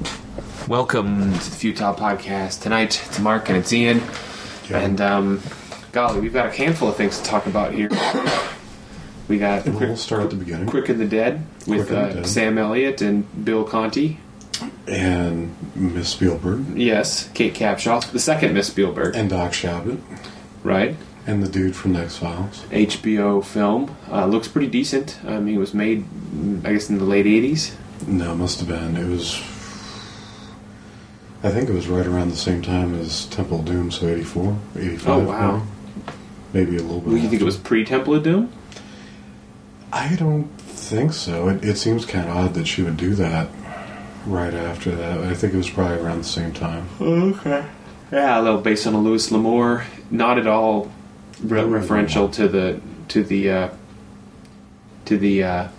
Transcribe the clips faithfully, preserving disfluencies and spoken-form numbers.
Welcome to the Futile Podcast. Tonight, it's Mark and it's Ian. Yeah. And, um, golly, we've got a handful of things to talk about here. We got And Quick, we'll start at the beginning. Quick and the Dead with Quick and uh, the Dead. Sam Elliott and Bill Conti. And Miss Spielberg. Yes, Kate Capshaw. The second Miss Spielberg. And Doc Shabbat. Right. And the dude from X-Files. H B O film. Uh, looks pretty decent. Um, it was made, I guess, in the late eighties. No, it must have been. It was... I think it was right around the same time as Temple of Doom, so eighty-four, eighty-five. Oh, wow. Maybe, maybe a little bit Well, you think after. it was pre-Temple of Doom? I don't think so. It, it seems kind of odd that she would do that right after that. I think it was probably around the same time. Okay. Yeah, a little based on a Louis L'Amour. Not at all re- Louis referential L'Amour. to the to the uh, to the uh,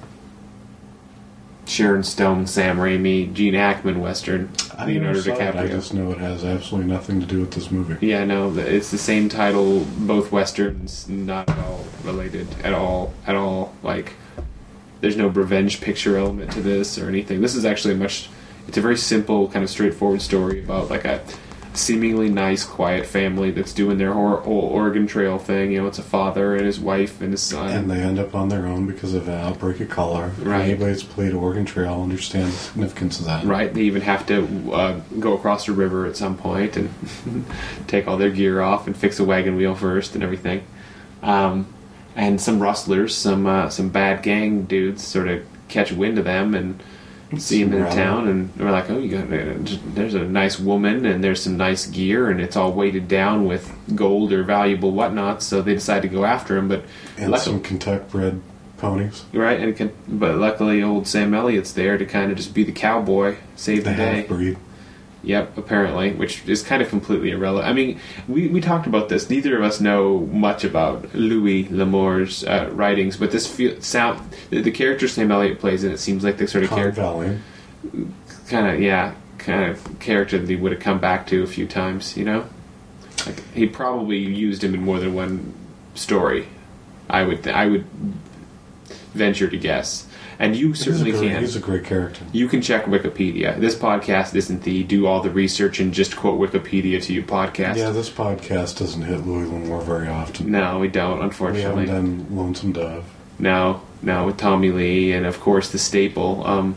Sharon Stone, Sam Raimi, Gene Hackman Western. I Leonardo never saw it. I DiCaprio. just know it has absolutely nothing to do with this movie. Yeah, no, it's the same title, both westerns, not at all related at all, at all. Like, there's no revenge picture element to this or anything. This is actually a much, it's a very simple, kind of straightforward story about like a seemingly nice, quiet family that's doing their whole, whole Oregon Trail thing. You know, it's a father and his wife and his son. And they end up on their own because of an outbreak of cholera. Right. Anybody that's played Oregon Trail understands the significance of that. Right, they even have to uh, go across the river at some point and take all their gear off and fix a wagon wheel first and everything. Um, and some rustlers, some uh, some bad gang dudes, sort of catch wind of them and see them in Right. town, and they're like, "Oh, you got there's a nice woman and there's some nice gear, and it's all weighted down with gold or valuable whatnot." So they decide to go after him, but And luckily- some Kentucky-bred ponies. right, and it can, but luckily, old Sam Elliott's there to kind of just be the cowboy, save the, The day. half-breed. Yep, apparently, which is kind of completely irrelevant. I mean, we, we talked about this. Neither of us know much about Louis L'Amour's uh, writings, but this feel, sound the, the character Sam Elliott plays in it seems like the sort of Con character, Valley. kind of yeah, kind of character that he would have come back to a few times. You know, like he probably used him in more than one story. I would th- I would venture to guess, and you certainly he's a great, can. He's a great character. You can check Wikipedia. This podcast isn't the do all the research and just quote Wikipedia to you podcast. Yeah, this podcast doesn't hit Louis L'Amour very often. No, we don't, We unfortunately. haven't done Lonesome Dove. No, no, with Tommy Lee and, of course, the staple. Um,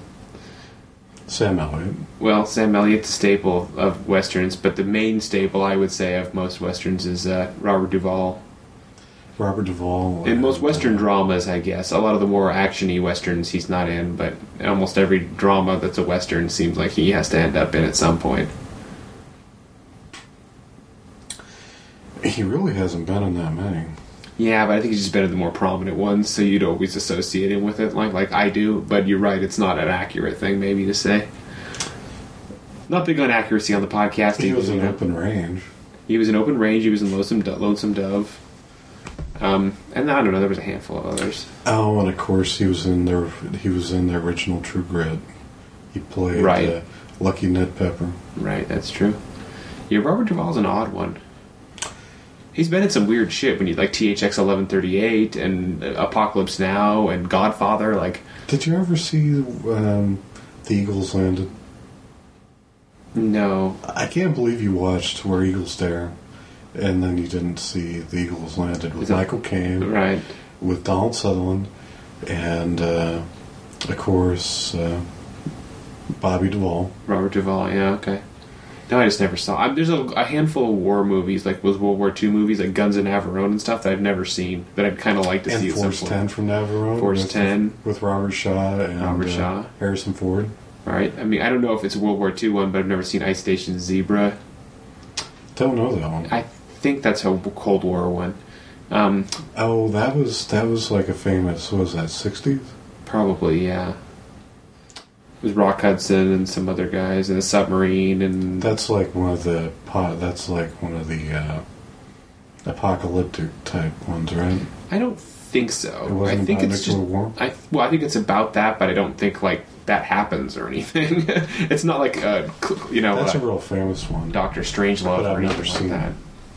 Sam Elliott. well, Sam Elliott's a staple of Westerns, but the main staple, I would say, of most Westerns is uh, Robert Duvall. Robert Duvall. In most and, Western uh, dramas, I guess. A lot of the more action-y Westerns he's not in, but almost every drama that's a Western seems like he has to end up in at some point. He really hasn't been in that many. Yeah, but I think he's just been in the more prominent ones, so you'd always associate him with it, like like I do. But you're right; it's not an accurate thing, maybe, to say. Not big on accuracy on the podcast. He either, was you in know. Open Range. He was in Open Range. He was in Lonesome, Do- Lonesome Dove. Um, and I don't know. There was a handful of others. Oh, and of course he was in their he was in the original True Grit. He played Right. uh, Lucky Ned Pepper. Right, that's true. Yeah, Robert Duvall's an odd one. He's been in some weird shit when you like T H X eleven thirty-eight and Apocalypse Now and Godfather. Like, Did you ever see um, The Eagles Landed? no, I can't believe you watched Where Eagles Dare, and then you didn't see The Eagles Landed with Is that- Michael Caine, right? with Donald Sutherland, and uh, of course uh, Bobby Duvall. Robert Duvall, yeah, okay. No, I just never saw. I, there's a, a handful of war movies, like with World War Two movies, like Guns of Navarone and stuff, that I've never seen, that I'd kind of like to And see at some Force point. ten from Navarone. Force with, ten. With Robert Shaw and Robert uh, Shaw. Harrison Ford. All right. I mean, I don't know if it's a World War Two one, but I've never seen Ice Station Zebra. Don't know that one. I think that's a Cold War one. Um, Oh, that was that was like a famous. What was that? sixties? probably, yeah. It was Rock Hudson and some other guys and a submarine and That's like one of the po- that's like one of the uh, apocalyptic type ones, right? I don't think so. It wasn't I think about it's just nuclear war? I well, I think it's about that, but I don't think like that happens or anything. It's not like uh, you know That's uh, a real famous one. Doctor Strangelove But I've or anything never like seen that. it.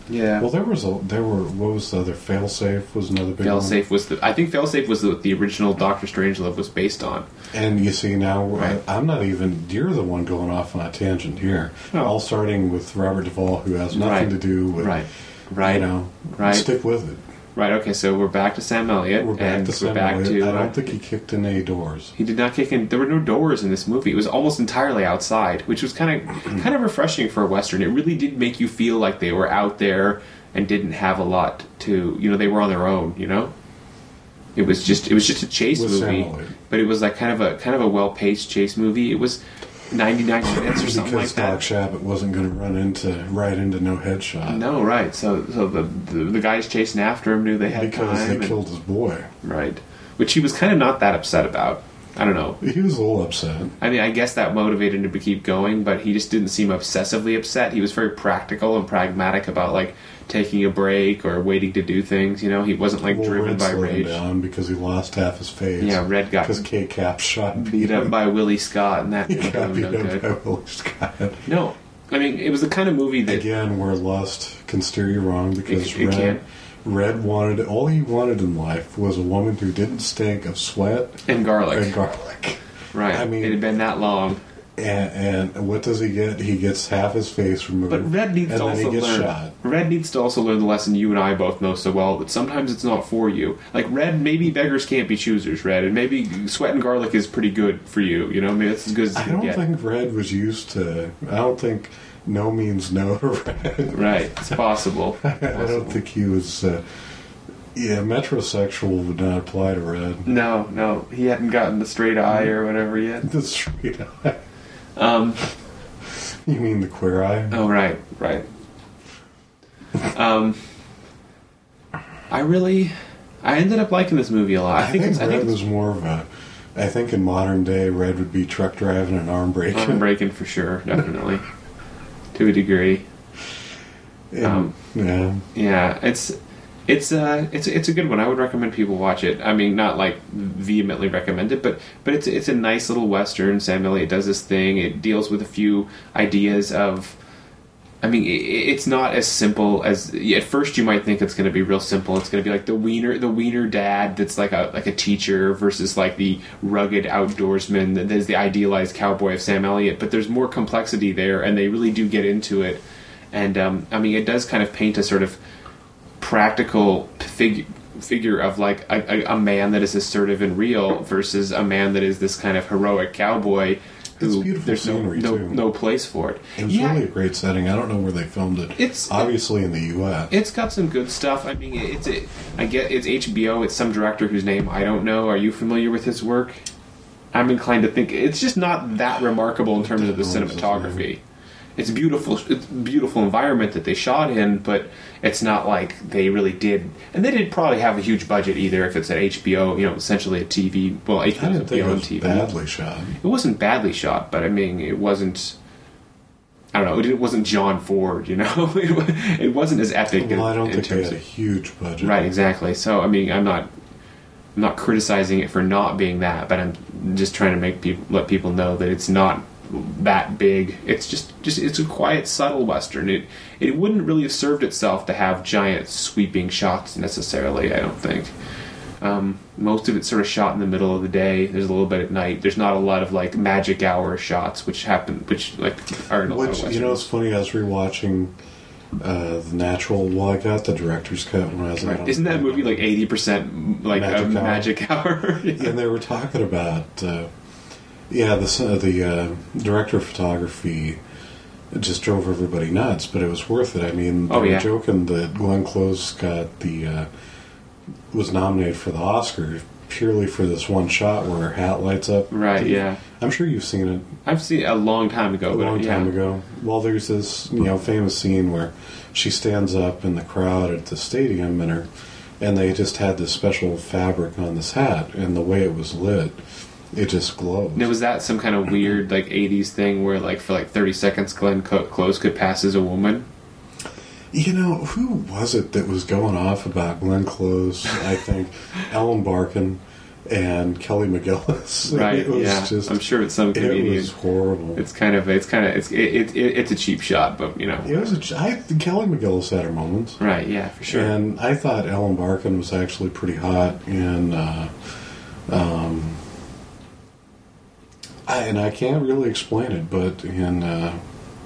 Yeah. Well, there was a there were what was the other Failsafe was another big Failsafe was the I think Failsafe was the, the original Doctor Strangelove was based on. one. And you see now, Right. I, I'm not even. You're the one going off on a tangent here. Oh. All starting with Robert Duvall, who has nothing Right. to do with Right. Right. You know, Right. stick with it. Right. Okay. So we're back to Sam Elliott. We're back and to we're Sam back Elliott. to. I uh, don't think he kicked in any doors. He did not kick in. There were no doors in this movie. It was almost entirely outside, which was kind of kind of refreshing for a western. It really did make you feel like they were out there and didn't have a lot to. You know, they were on their own. You know, it was just it was just a chase With Sam movie, Elliott. but it was like kind of a kind of a well paced chase movie. It was ninety-nine minutes or something Because like Doc that. Shabbat wasn't going to run into right into no headshot. No, right. So so the, the the guys chasing after him knew they had Because time. they and- killed his boy. right, which he was kind of not that upset about. I don't know. He was a little upset. I mean, I guess that motivated him to keep going, but he just didn't seem obsessively upset. He was very practical and pragmatic about like taking a break or waiting to do things. You know, he wasn't like Well, driven Red by slowed him rage. down because he lost half his face. Yeah, Red got because K-Cap shot and beat up by Willie Scott, and that He didn't do got him beat no up good. by Willie Scott. No, I mean it was the kind of movie that Again, where lust can steer you wrong because It- it Red, can. Red wanted all he wanted in life was a woman who didn't stink of sweat and garlic. and garlic. Right. I mean- it had been that long. And, and what does he get? He gets half his face removed. But Red needs and to then also he gets learn. shot. Red needs to also learn the lesson you and I both know so well that sometimes it's not for you. Like Red, maybe beggars can't be choosers, Red, and maybe sweat and garlic is pretty good for you. You know, I mean it's as good as you I can don't get. think Red was used to. I don't think no means no to Red. Right, it's possible. I don't think he was. Uh, yeah, metrosexual would not apply to Red. No, no, he hadn't gotten the straight eye or whatever yet. The straight eye. Um, You mean the queer eye? oh right, right. Um, I really, I ended up liking this movie a lot. I, I, think, think it's, I Red think it's was more of a. I think in modern day, Red would be truck driving and arm breaking. arm breaking for sure, definitely, to a degree. And, Um, yeah. Yeah, it's it's uh it's it's a good one. I would recommend people watch it. I mean, not like vehemently recommend it, but but it's it's a nice little western. Sam Elliott does this thing. It deals with a few ideas of. I mean, it, it's not as simple as at first you might think it's going to be real simple. It's going to be like the wiener the wiener dad that's like a like a teacher versus like the rugged outdoorsman that is the idealized cowboy of Sam Elliott. But there's more complexity there, and they really do get into it. And um, I mean, it does kind of paint a sort of practical figure figure of like a, a, a man that is assertive and real versus a man that is this kind of heroic cowboy who It's beautiful there's no, scenery, no, too. no place for it. It was yeah, really a great setting. I don't know where they filmed it. It's- obviously in the U S it's got some good stuff. I mean, it's it, I get it's H B O. It's some director whose name I don't know. Are you familiar with his work? I'm inclined to think it's just not that remarkable in terms of the What the hell is his cinematography. It's beautiful. It's a beautiful environment that they shot in, but it's not like they really did. And they didn't probably have a huge budget either. If it's at H B O, you know, essentially a T V. Well, H B O I is didn't think it beyond was T V. badly shot. It wasn't badly shot, but I mean, it wasn't. I don't know. It wasn't John Ford, you know. it, it wasn't as epic. Well, in, I don't in think they terms had a of, huge budget. right, exactly. So I mean, I'm not. I'm not criticizing it for not being that, but I'm just trying to make people let people know that it's not that big. It's just just it's a quiet, subtle western. It it wouldn't really have served itself to have giant sweeping shots necessarily. I don't think. Um, most of it's sort of shot in the middle of the day. There's a little bit at night. There's not a lot of like magic hour shots, which happen, which like are in a lot of Which, westerns. you know, it's funny. I was rewatching uh, The Natural. Well, I got the director's cut when I was Right. out. Isn't that movie like eighty percent like Magic a Hour? magic hour? Yeah. And they were talking about, uh, yeah, the the uh, director of photography just drove everybody nuts, but it was worth it. I mean, they Oh, were yeah. joking that Glenn Close got the uh, was nominated for the Oscar purely for this one shot where her hat lights up. Right, yeah. I'm sure you've seen it I've seen it a long time ago. a but long yeah. time ago. Well, there's this you know famous scene where she stands up in the crowd at the stadium, and her and they just had this special fabric on this hat, and the way it was lit, it just glowed. Now, was that some kind of weird like eighties thing where like for like thirty seconds Glenn Co- Close could pass as a woman? You know, who was it that was going off about Glenn Close? I think Ellen Barkin, and Kelly McGillis. Right. It was yeah. just, I'm sure it's some it comedian. was horrible. It's kind of. It's kind of. It's. It, it, it's a cheap shot, but you know. It was. A, ch- I, Kelly McGillis had her moments. Right. Yeah. For sure. And I thought Ellen Barkin was actually pretty hot in. Uh, um, I, and I can't really explain it, but in. Uh,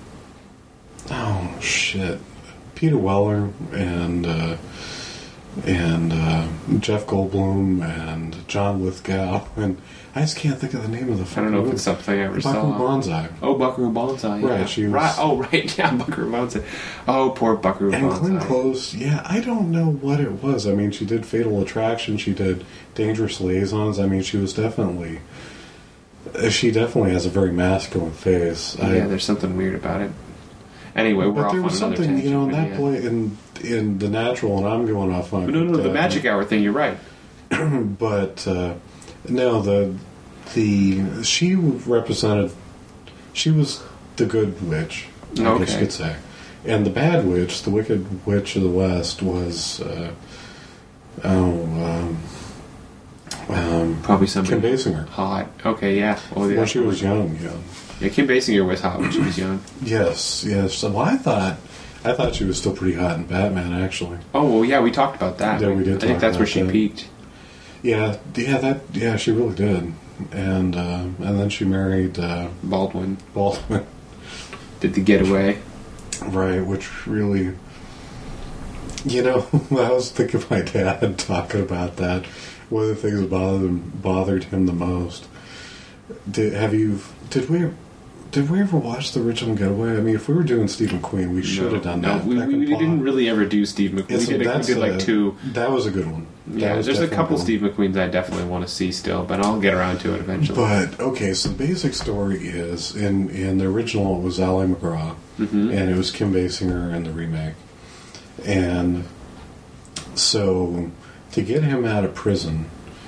oh shit, Peter Weller and. Uh, and uh, Jeff Goldblum and John Lithgow, and I just can't think of the name of the. I don't know if it's something I ever Buckaroo saw. Banzai. Oh, Buckaroo Banzai. Yeah. Right, she was. Right. Oh, right. Yeah, Buckaroo Banzai. Oh, poor Buckaroo And Banzai. Glenn Close, yeah, I don't know what it was. I mean, she did Fatal Attraction, she did Dangerous Liaisons. I mean, she was definitely. She definitely has a very masculine face. Yeah, I, there's something weird about it. Anyway, we're but off there on was another something, tangent. you know, in but that yeah. play in in The Natural, and I'm going off on. No, no, no, the uh, magic hour thing. You're right. but uh, no, the the she represented. She was the good witch, I guess Okay. you could say, and the bad witch, the wicked witch of the West, was uh, oh um, um, Probably somebody Kim Basinger. hot. Okay, yeah. Well, yeah. When she was young, yeah. Yeah, Kim Basinger was hot when she was young. Yes, yes. So, well, I thought, I thought she was still pretty hot in Batman, actually. Oh, well, yeah, we talked about that. Yeah, we did I think talk that's where about she that. peaked. Yeah, yeah, that, yeah, she really did, and uh, and then she married uh, Baldwin Baldwin, did the getaway. right? Which really, you know, I was thinking of my dad talking about that. One of the things that bothered him, bothered him the most. Did have you? Did we? Did we ever watch the original Getaway? I mean, if we were doing Steve McQueen, we should have done no, that. we, back we, in we Paw. didn't really ever do Steve McQueen. Yes, we did, we that's did like a- two. That was a good one. That Yeah, was there's a definitely couple good one. Steve McQueens I definitely want to see still, but I'll get around to it eventually. But okay, so the basic story is in in the original it was Ali McGraw, Mhm. and it was Kim Basinger in the remake, and so to get him out of prison,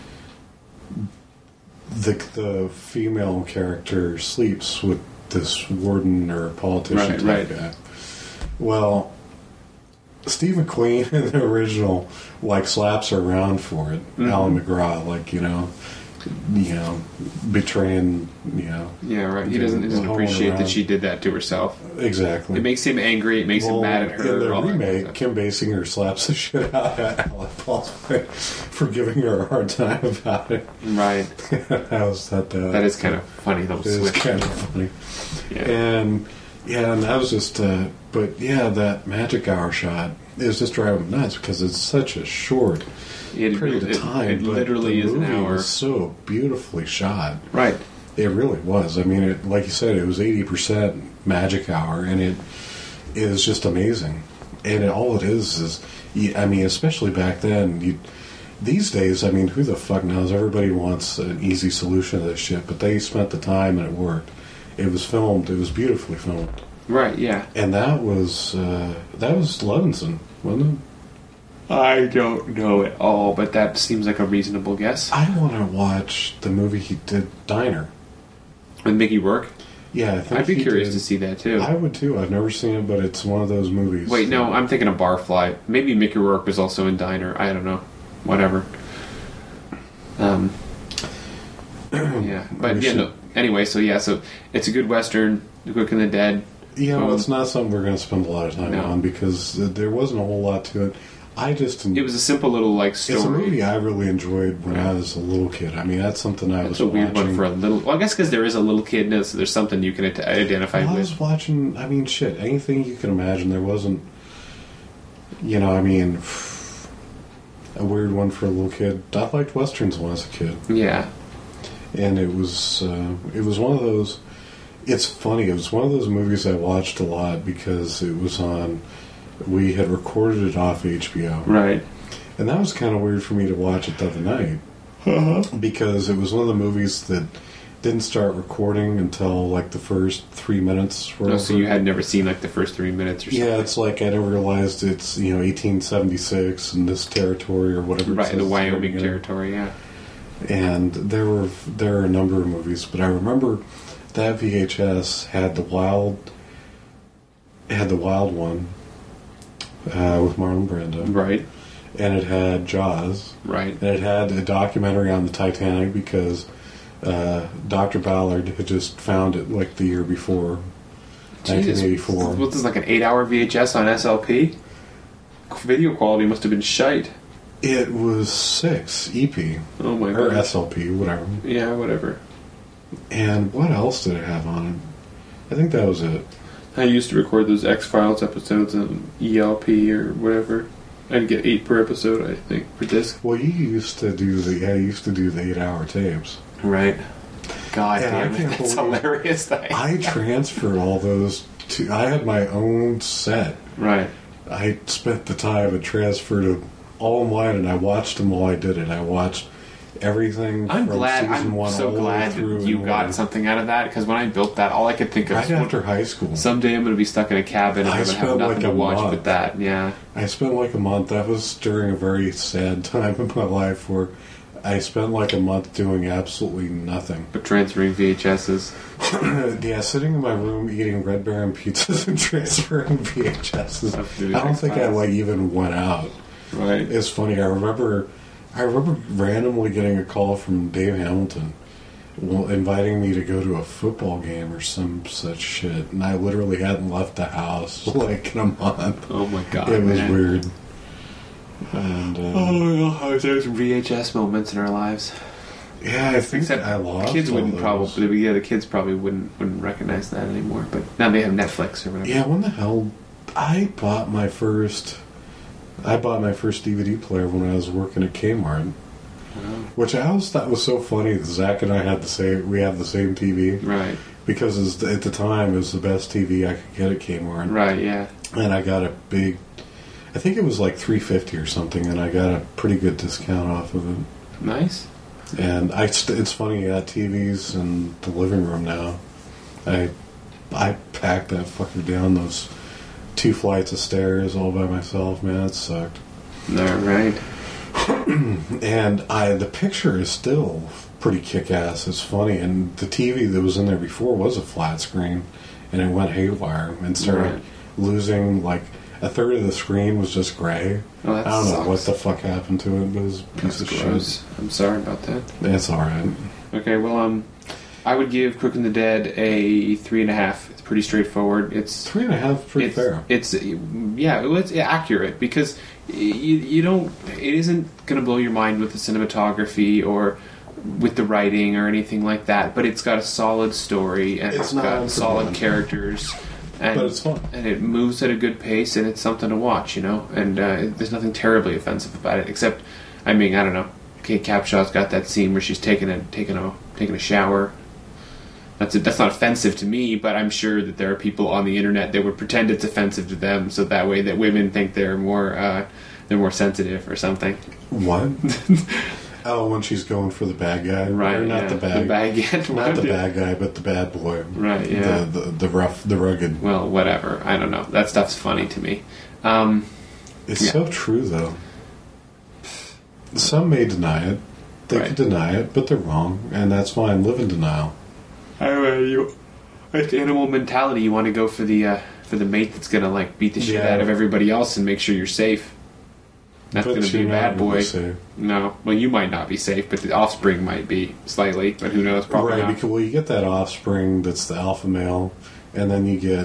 the the female character sleeps with this warden or politician Right, type right. guy. Well, Steve McQueen in the original like slaps her around for it. Mhm. Alan McGraw, like you know, you know, betraying, you know, Yeah, right. He Yeah, doesn't, doesn't holding appreciate around. that she did that to herself. exactly. It makes him angry. It makes him Well, mad at her. In the all that kind of remake, stuff. Kim Basinger slaps the shit out of Alec Baldwin for giving her a hard time about it. Right. that was that. Uh, That is kind of funny, little It is switch. kind of funny. Yeah. And yeah, and that was just. Uh, but yeah, that magic hour shot is just driving me nuts because it's such a short It, period it, of time. it but literally the is an movie hour. was so beautifully shot. Right. It really was. I mean, it, like you said, it was eighty percent magic hour, and it is just amazing. And it, all it is is, you- I mean, especially back then, you, these days, I mean, who the fuck knows? Everybody wants an easy solution to this shit, but they spent the time and it worked. It was filmed. It was beautifully filmed, Right, yeah. and that was uh, that was Levinson, wasn't it? I don't know at all, but that seems like a reasonable guess. I want to watch the movie he did, Diner. With Mickey Rourke? Yeah, I think I'd be he curious did. to see that, too. I would too. I've never seen it, but it's one of those movies. Wait, no, I'm thinking of Barfly. Maybe Mickey Rourke was also in Diner. I don't know. Whatever. Um, yeah, but We yeah, should- no. Anyway, so yeah, so it's a good Western, The Quick and the Dead. You know, Um, it's not something we're going to spend a lot of time No. on because uh, there wasn't a whole lot to it. I just It was a simple little, like, story. It's a movie I really enjoyed when I Right. was a little kid. I mean, that's something I That's was a weird watching. one for a little... Well, I guess because there is a little kid in it, so there's something you can id- identify Well, I with. was watching. I mean, shit, anything you can imagine. There wasn't. You know, I mean, a weird one for a little kid. I liked westerns when I was a kid, Yeah. and it was uh, it was one of those. It's funny. It was one of those movies I watched a lot because it was on. We had recorded it off H B O, Right. and that was kind of weird for me to watch it the other night because it was one of the movies that didn't start recording until like the first three minutes. Were Oh, so over. you had never seen, like, the first three minutes or something? Yeah, it's like I never realized it's you know eighteen seventy-six in this territory or whatever. it Right, says in the at very Wyoming beginning. territory, yeah. And there were there are a number of movies, but I remember that V H S had the wild had the wild one uh, with Marlon Brando, Right. and it had Jaws. Right. And it had a documentary on the Titanic because uh, Doctor Ballard had just found it like the year before, nineteen eighty-four. What, this is like an eight-hour V H S on S L P? Video quality must have been shite. It was six E P. Oh my god. Or S L P, whatever. Yeah, whatever. And what else did it have on it? I think that was it. I used to record those X-Files episodes on E L P or whatever. I'd get eight per episode, I think, per disc. Well, you used to do the yeah, you used to do the eight-hour tapes. Right. God And I damn it, can't that's believe- hilarious. That I transferred all those to. I had my own set. Right. I spent the time and transferred them all in line, and I watched them while I did it. I watched everything I'm from glad. season I'm one so all the way glad through that you and got one. something out of that, because when I built that, all I could think of Right was after high school. someday I'm going to be stuck in a cabin and I I'm going to have spent nothing like to a watch month. but that. Yeah. I spent like a month. That was during a very sad time in my life where I spent like a month doing absolutely nothing. But transferring V H S's. Yeah, sitting in my room eating Red Baron pizzas and transferring V H S's. Stuff to do I don't think I X-Files. like even went out. Right. It's funny. I remember, I remember randomly getting a call from Dave Hamilton, well, inviting me to go to a football game or some such shit, and I literally hadn't left the house like in a month. Oh my god. It was man. weird. And uh, Oh, there's V H S moments in our lives. yeah, I think Except I lost. kids all wouldn't those. probably. Yeah, the kids probably wouldn't wouldn't recognize that anymore. But now they have Netflix or whatever. Yeah, when the hell I bought my first? I bought my first D V D player when I was working at Kmart, Oh, which I always thought was so funny that Zach and I had the same. We have the same T V right. because it was, at the time it was the best T V I could get at Kmart, Right. Yeah. and I got a big. I think it was like three fifty or something, and I got a pretty good discount off of it. Nice. And I, st- it's funny, I got T Vs in the living room now. I, I packed that fucker down those two flights of stairs all by myself. Man, it sucked. No, right. And I, the picture is still pretty kick-ass. It's funny, and the T V that was in there before was a flat screen, and it went haywire and started Right. losing like a third of the screen was just gray. Oh, that I don't know sucks. what the fuck happened to it, but it was a piece That's of gross. shit. I'm sorry about that. It's all right. Okay, well, um, I would give Quick and the Dead a three and a half. It's pretty straightforward. It's Three and a half, pretty it's, fair. It's yeah, well, it's accurate because you, you don't. It isn't going to blow your mind with the cinematography or with the writing or anything like that. But it's got a solid story and It's it's not got for solid fun. characters. And, But it's fun. and it moves at a good pace, and it's something to watch, you know. And uh, there's nothing terribly offensive about it, except, I mean, I don't know. Kate Capshaw's got that scene where she's taking a taking a taking a shower. That's that's not offensive to me, but I'm sure that there are people on the internet that would pretend it's offensive to them, so that way that women think they're more uh, they're more sensitive or something. What? Oh, when she's going for the bad guy, Right? Or not yeah. the bad, the bad guy, not the bad guy, but the bad boy. Right? Yeah. The, the the rough, the rugged. Well, whatever. I don't know. That stuff's funny to me. Um, It's Yeah. so true, though. Some may deny it. They Right. could deny it, but they're wrong, and that's fine. Live in denial. I uh, you, it's animal mentality. You want to go for the uh, for the mate that's gonna like beat the shit Yeah. out of everybody else and make sure you're safe. That's But gonna be a you're bad not gonna boy. be safe. No, well, you might not be safe, but the offspring might be slightly. But who knows? Probably Right, not. because well, you get that offspring that's the alpha male, and then you get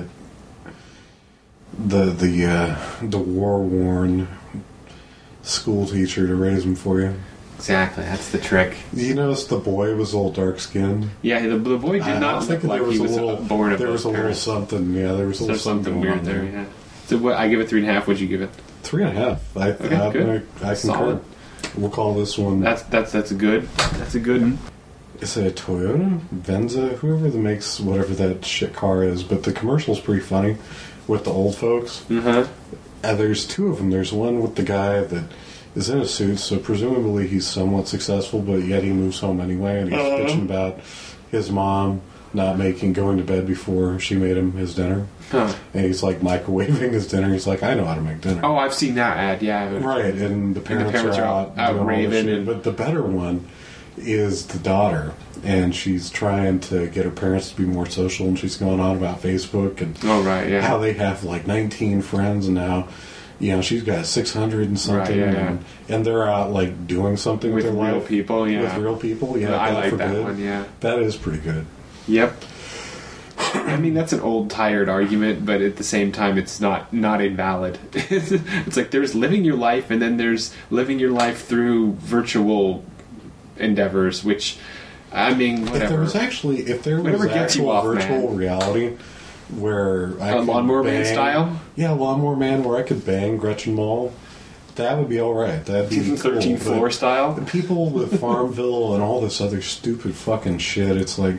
the the uh, the war worn school teacher to raise them for you. Exactly. That's the trick. You notice the boy was a little dark skinned. Yeah, the, the boy did I not think look like there was he a was little born of There those was a little parents. something. Yeah, there was a little There's something going weird on there. Yeah. So what? I give it three and a half. What'd you give it? Three and a half. I, Okay, I, good. I, I concur. Solid. We'll call this one. That's that's that's a good. That's a good. one. Is it a Toyota? Venza? Whoever that makes whatever that shit car is. But the commercial's pretty funny with the old folks. Uh huh. And there's two of them. There's one with the guy that is in a suit, so presumably he's somewhat successful, but yet he moves home anyway, and he's Uh-huh. bitching about his mom not making, going to bed before she made him his dinner. Huh. And he's like microwaving his dinner. He's like, I know how to make dinner. Oh, I've seen that ad. Yeah. but- Right, and the parents, parents are are out, out doing all this raving shit. and- But the better one is the daughter, and she's trying to get her parents to be more social, and she's going on about Facebook and Oh right. Yeah. how they have like nineteen friends, and now you know, she's got six hundred and something, Right, yeah, yeah. and, and they're out like doing something with, With their real life. people, yeah. With real people, yeah. I God like that forbid. one, yeah. That is pretty good. Yep. I mean, that's an old, tired argument, but at the same time, it's not not invalid. It's like there's living your life, and then there's living your life through virtual endeavors, which, I mean, whatever. If there was actually, if there was Whatever gets you actual off, virtual man. reality where I A could Lawnmower Man bang- style? yeah, Lawnmower Man, where I could bang Gretchen Mol, that would be all right. That'd be cool. thirteenth but floor style. the people with Farmville and all this other stupid fucking shit, it's like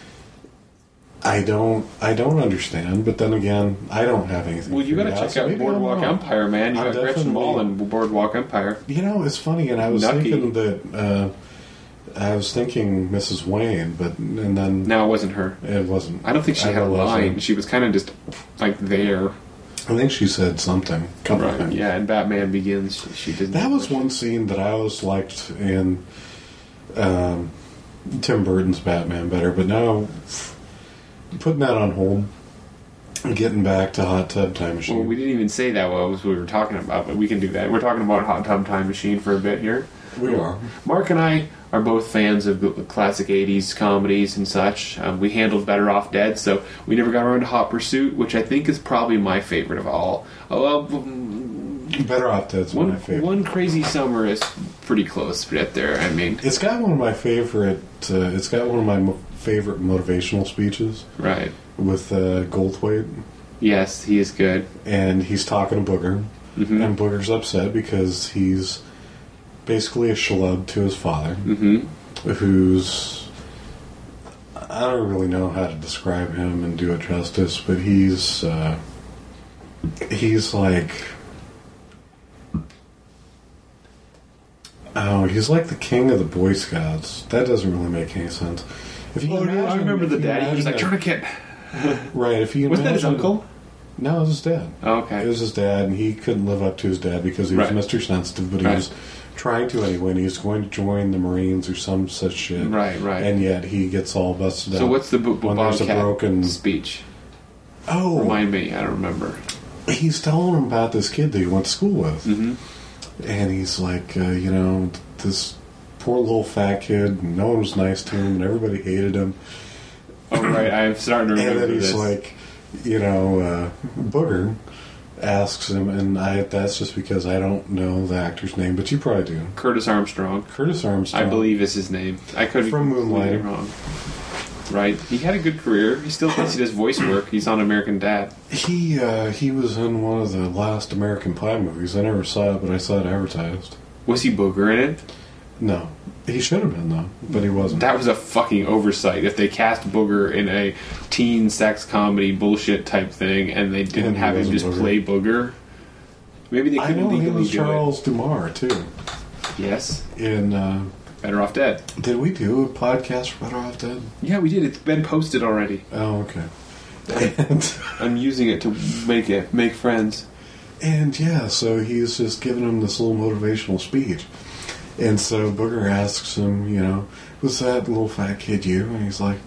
I don't, I don't understand. But then again, I don't have anything. Well, you got to figured check so out maybe I'm Boardwalk wrong. Empire, man. You I'm got Gretchen definitely- Mol and Boardwalk Empire. You know, it's funny, and I was Nucky. thinking that uh, I was thinking Missus Wayne, but and then No, it wasn't her. it wasn't. I don't think she I had a realized line. that. She was kind of just like there. I think she said something. Couple Right. times. Yeah, and Batman Begins, she, she did. That was one scene that I always liked in um, Tim Burton's Batman better, but now putting that on hold, getting back to Hot Tub Time Machine. Well, we didn't even say that what was we were talking about, but we can do that. We're talking about Hot Tub Time Machine for a bit here. We are. Mark and I are both fans of the classic eighties comedies and such. Um, we handled Better Off Dead, so we never got around to Hot Pursuit, which I think is probably my favorite of all. Oh, well, mm, Better Off Dead's one, my favorite. one Crazy Summer is pretty close right there. I mean, It's got one of my favorite. Uh, it's got one of my mo- favorite motivational speeches right. with uh, Goldthwait, Yes, he is good. and he's talking to Booger, Mhm. and Booger's upset because he's basically a schlub to his father, Mm-hmm. who's I don't really know how to describe him and do it justice, but he's uh, he's like oh, he's like the king of the Boy Scouts. That doesn't really make any sense. If you Oh, no, I imagine- remember if the you daddy. He was like, imagine tourniquet. that- right? If you Wasn't that his imagine- uncle? No, it was his dad. Oh, It okay. was his dad, and he couldn't live up to his dad because he was Right. Mister Sensitive, but he Right. was trying to anyway, and he was going to join the Marines or some such shit. Right, right. And yet he gets all busted out. So what's the B- B- when there's a Bobcat broken... speech? Oh, Remind me. I don't remember. he's telling him about this kid that he went to school with. Mm-hmm. And he's like, uh, you know, this poor little fat kid, and no one was nice to him, and everybody hated him. Oh, right. I'm starting to And remember then he's this. like, you know, uh, Booger asks him, and I that's just because I don't know the actor's name, but you probably do. Curtis Armstrong, Curtis Armstrong. I believe is his name. I could be From completely Moonlighter. wrong. Right. He had a good career. He still thinks he does voice work. He's on American Dad. He uh, he was in one of the last American Pie movies. I never saw it, but I saw it advertised. Was he Booger in it? No, he should have been though, but he wasn't. That was a fucking oversight. If they cast Booger in a teen sex comedy bullshit type thing and they didn't And he have him wasn't just Booger. play Booger, maybe they I couldn't know he legally was do Charles Dumar too. it. Yes. In uh, Better Off Dead. did we do a podcast for Better Off Dead? Yeah, we did. It's been posted already. Oh, okay. And, I'm using it to make it make friends. and yeah, so he's just giving him this little motivational speech. And so Booger asks him, you know, was that little fat kid you? And he's like,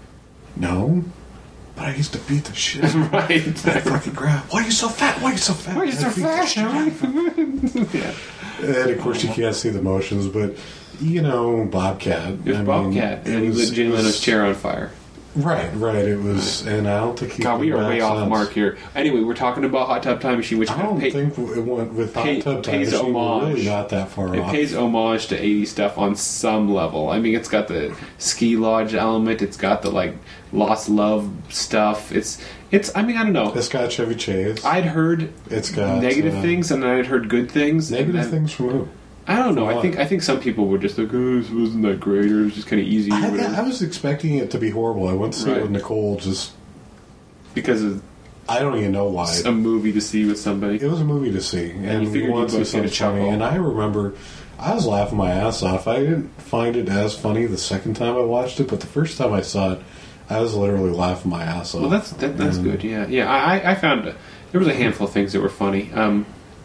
no, but I used to beat the shit out of him. Right. That fucking grab. Why are you so fat? Why are you so fat? Why are you so I beat the fat? shit out of him. Yeah. And of course, you can't see the motions, but you know, Bobcat. It was I mean, Bobcat, and he lit Jay it was- Leno's chair on fire. Right, right. It was, and I don't think he. God, we came are back way off since. mark here. Anyway, we're talking about Hot Tub Time Machine, which I kind of don't pay, think it went with Hot pay- Tub Time pays Machine. We're homage. really not that far it off. pays homage to eighties stuff on some level. I mean, it's got the ski lodge element. It's got the like lost love stuff. It's it's. I mean, I don't know. It's got Chevy Chase. I'd heard It's got negative uh, things, and I'd heard good things. Negative and then- things from who? I don't know. For I what? think I think some people were just like, "Oh, this wasn't that great," or it was just kind of easy, or I, whatever. I was expecting it to be horrible. I went to see Right. it with Nicole. Just because of I don't even know why. a movie to see with somebody. It was a movie to see, and, you we figured wanted you'd to both see get a something funny. chuckle. And I remember I was laughing my ass off. I didn't find it as funny the second time I watched it, but the first time I saw it, I was literally laughing my ass off. Well, that's that, that's And- good. Yeah, yeah. I I I found uh, there was a handful of things that were funny. Um,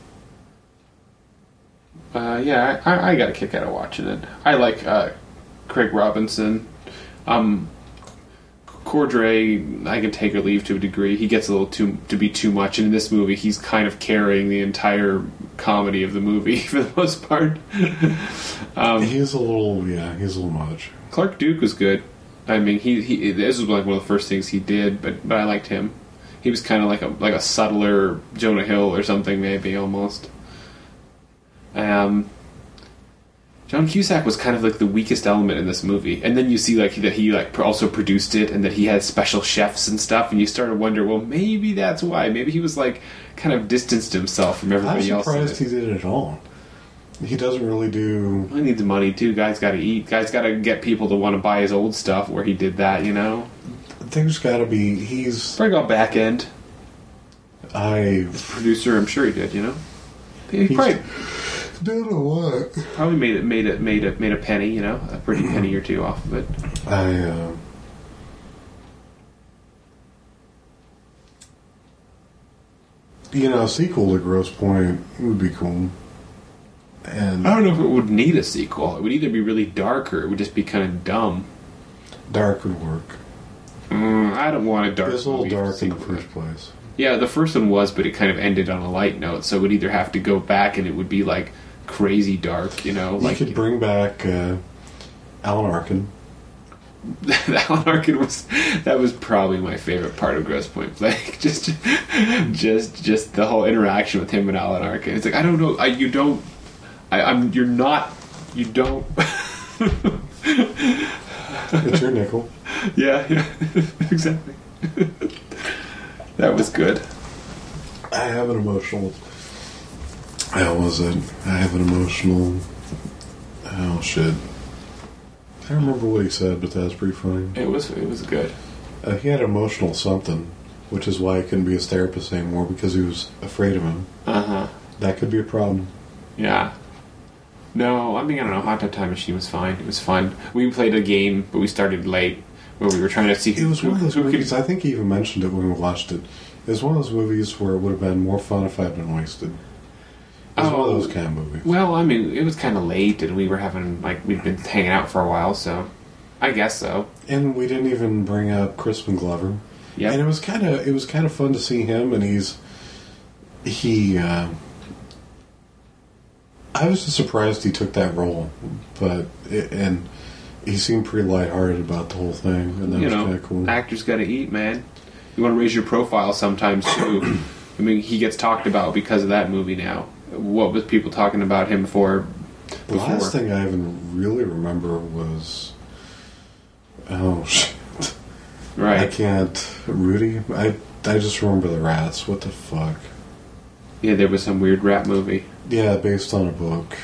uh, yeah, I, I I got a kick out of watching it. I like uh, Craig Robinson. Um, Cordray, I can take or leave to a degree. He gets a little too to be too much, and in this movie, he's kind of carrying the entire comedy of the movie for the most part. um, he's a little, yeah, he's a little much. Clark Duke was good. I mean, he, he this was like one of the first things he did, but but I liked him. He was kind of like a like a subtler Jonah Hill or something, maybe almost. Um. John Cusack was kind of like the weakest element in this movie, and then you see like that he like also produced it, and that he had special chefs and stuff, and you start to wonder, well, maybe that's why. Maybe he was like kind of distanced himself from everybody I'm else. I'm surprised he did it at all. He doesn't really do. He needs money too. Guy's got to eat. Guy's got to get people to want to buy his old stuff. Where he did that, you know. There's got to be. He's probably got back end. I producer. I'm sure he did. You know. He probably. Don't know what. Probably made it, made it, made it, made a penny. You know, a pretty penny or two off of it. I. Uh, you know, a sequel to Grosse Pointe would be cool. And I don't know if it would need a sequel. It would either be really dark or it would just be kind of dumb. Dark would work. Mm, I don't want a dark. It's a little dark in the first place. Yeah, the first one was, but it kind of ended on a light note. So it would either have to go back and it would be like crazy dark, you know. You like could bring back uh, Alan Arkin. Alan Arkin was that was probably my favorite part of Grosse Pointe Blank. just, just, just the whole interaction with him and Alan Arkin. It's like I don't know, I, you don't. I, I'm. You're not. You don't. It's your nickel. Yeah, yeah, exactly. That was good. I have an emotional. How was it? I have an emotional. Oh shit! I don't remember what he said, but that was pretty funny. It was. It was good. Uh, he had emotional something, which is why he couldn't be his therapist anymore because he was afraid of him. Uh huh. That could be a problem. Yeah. No, I mean, I don't know. Hot Tub Time Machine was fine. It was fun. We played a game, but we started late, where we were trying to see who... It was one of those who movies, could, I think he even mentioned it when we watched it. It was one of those movies where it would have been more fun if I'd been wasted. It was oh, one of those kind of movies. Well, I mean, it was kind of late, and we were having, like, we'd been hanging out for a while, so I guess so. And we didn't even bring up Crispin Glover. Yeah. And it was kind of it was kind of fun to see him, and he's... He... Uh, I was just surprised he took that role, but it, and he seemed pretty lighthearted about the whole thing, and that you was know, kind of cool. Actors got to eat, man. You want to raise your profile sometimes too. I mean, he gets talked about because of that movie now. What was people talking about him for? The before? last thing I even really remember was oh shit, Right? I can't. Rudy, I I just remember the rats. What the fuck? Yeah, there was some weird rap movie. Yeah, based on a book.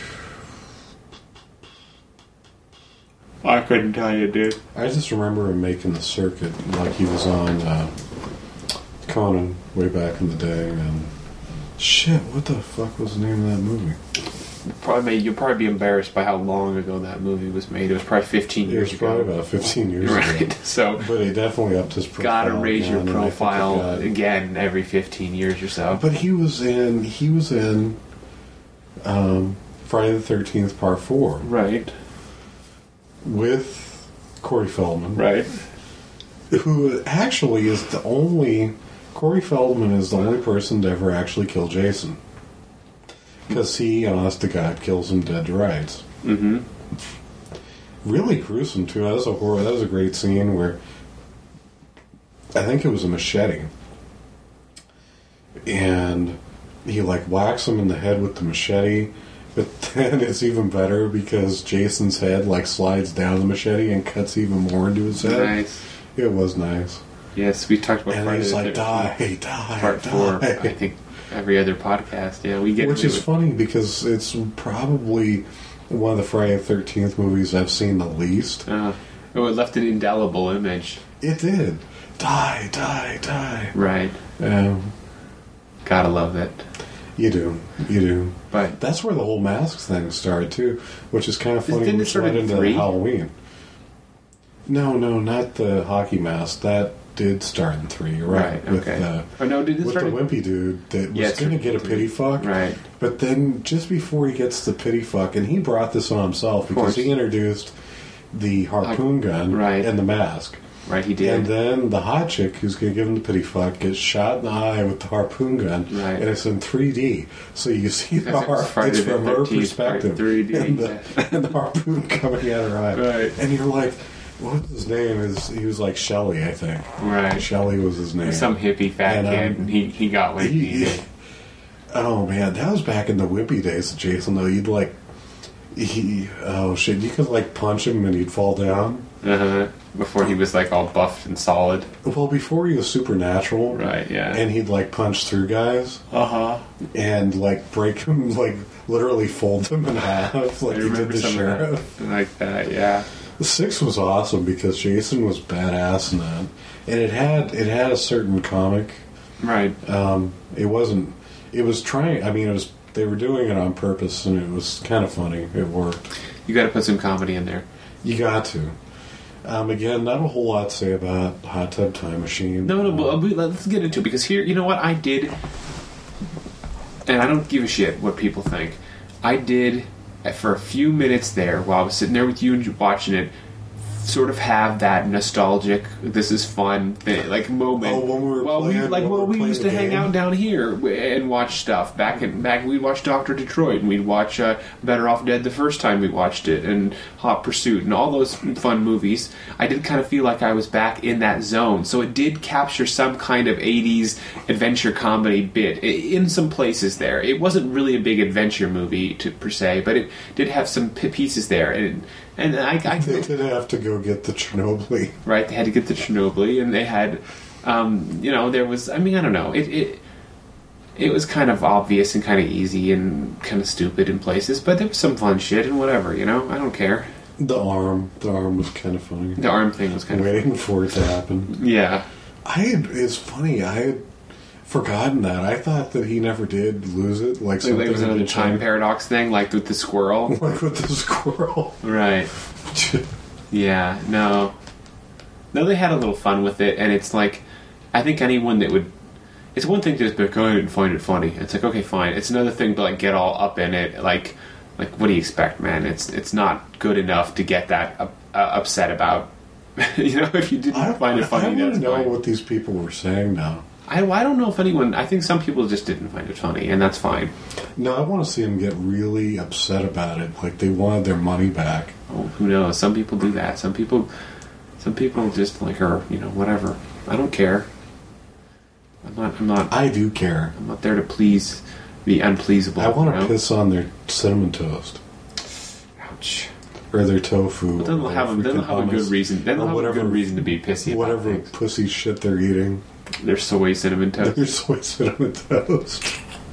I couldn't tell you, dude. I just remember him making the circuit like he was on uh, Conan way back in the day, and shit, what the fuck was the name of that movie? Probably you'll probably be embarrassed by how long ago that movie was made. It was probably fifteen It years was ago. probably about fifteen years right. ago. So, but he definitely upped his profile. gotta raise again, your and I think it profile got- again every fifteen years or so. But he was in. He was in um, Friday the Thirteenth Part Four Right. with Corey Feldman, Right. who actually is the only. Corey Feldman is the only person to ever actually kill Jason. Because he, honest to God, kills him dead to rights. Mm-hmm. Really gruesome, too. That was a horror. That was a great scene where I think it was a machete. And he, like, whacks him in the head with the machete. But then it's even better because Jason's head, like, slides down the machete and cuts even more into his head. Nice. It was nice. Yes, we talked about And Friday he's the like, thirteenth, die, die, Part die. four. I think every other podcast. Yeah, we get Which into is it. funny because it's probably one of the Friday the Thirteenth movies I've seen the least. Uh, oh, it left an indelible image. It did. Die, die, die. Right. Um, Gotta love it. you do, you do. But That's where the whole masks thing started too, which is kind of funny. Didn't it Which start led in into three? Halloween. No, no, not the hockey mask. That did start in three. You're right. Right, With, okay. uh, oh no, did it with start? the in- wimpy dude that Yeah, was it's going to from get a three. pity fuck. Right. But then, just before he gets the pity fuck, and he brought this on himself because course. he introduced the harpoon gun Right. and the mask. right? He did. And then the hot chick who's going to give him the pity fuck gets shot in the eye with the harpoon gun, Right. and it's in three D. So you see the Because it was har- Friday it's the from her thirteenth, perspective, three D, and, the, yeah. and the harpoon coming at her eye, Right. and you're like, what's his name? Is he was like Shelley, I think. Right. Shelley was his name. Some hippie fat And, um, kid, and he, he got what he He- needed. Oh man, that was back in the wimpy days of Jason. Though you'd like, he oh shit, you could like punch him and he'd fall down. Uh-huh. Before he was like all buffed and solid. Well, before he was supernatural, Right, yeah. and he'd like punch through guys Uh-huh. and like break them, like literally fold them in half, like I he did remember the some sheriff. of that. Like that, yeah. The six was awesome because Jason was badass in that, and it had it had a certain comic. Right. Um, it wasn't. It was trying. I mean, it was. They were doing it on purpose, and it was kind of funny. It worked. You got to put some comedy in there. You got to. Um, again, not a whole lot to say about Hot Tub Time Machine. No, no, Um, but we- let's get into it because here, you know what I did, and I don't give a shit what people think. I did uh, for a few minutes there while I was sitting there with you and watching it, sort of have that nostalgic, this is fun thing, like moment. Oh, when we were well, playing- we like when we well, were we playing used the to hang game. out down here and watch stuff. Back in back, we'd watch Doctor Detroit, and we'd watch uh, Better Off Dead the first time we watched it, and Hot Pursuit, and all those fun movies. I did kind of feel like I was back in that zone, so it did capture some kind of eighties adventure comedy bit i- in some places there. It wasn't really a big adventure movie to, per se, but it did have some p- pieces there, and and I, I They did have to go get the Chernobyl. right? They had to get the Chernobyl, and they had, um, you know, there was. I mean, I don't know. It it it was kind of obvious and kind of easy and kind of stupid in places, but there was some fun shit and whatever. You know, I don't care. The arm. The arm was kind of funny. The arm thing was kind Waiting for it to happen. of yeah. I had, it's funny. I had forgotten that. I thought that he never did lose it. Like Like, something there was another in the time chain. paradox thing, like with the squirrel. Like with the squirrel. Right. Yeah. No. No, they had a little fun with it, and it's like, I think anyone that would. It's one thing to just be like, oh, I didn't find it funny. It's like, okay, fine. It's another thing to like get all up in it, like, like what do you expect, man? It's it's not good enough to get that up, uh, upset about. You know, if you didn't I, find it funny, I want that's to know fine. what these people were saying now. I, I don't know if anyone. I think some people just didn't find it funny, and that's fine. No, I want to see them get really upset about it. Like they wanted their money back. Oh, who knows? Some people do that. Some people, some people just like her. You know, whatever. I don't care. I'm not. I'm not. I do care. I'm not there to please the unpleasable. I want to you know? piss on their cinnamon toast Ouch. or their tofu. But then they'll or have, then they'll freaking have a good hummus, reason. Then or they'll have whatever- a good reason to be pissy Whatever about things. pussy shit they're eating. Their soy cinnamon toast. Their soy cinnamon toast.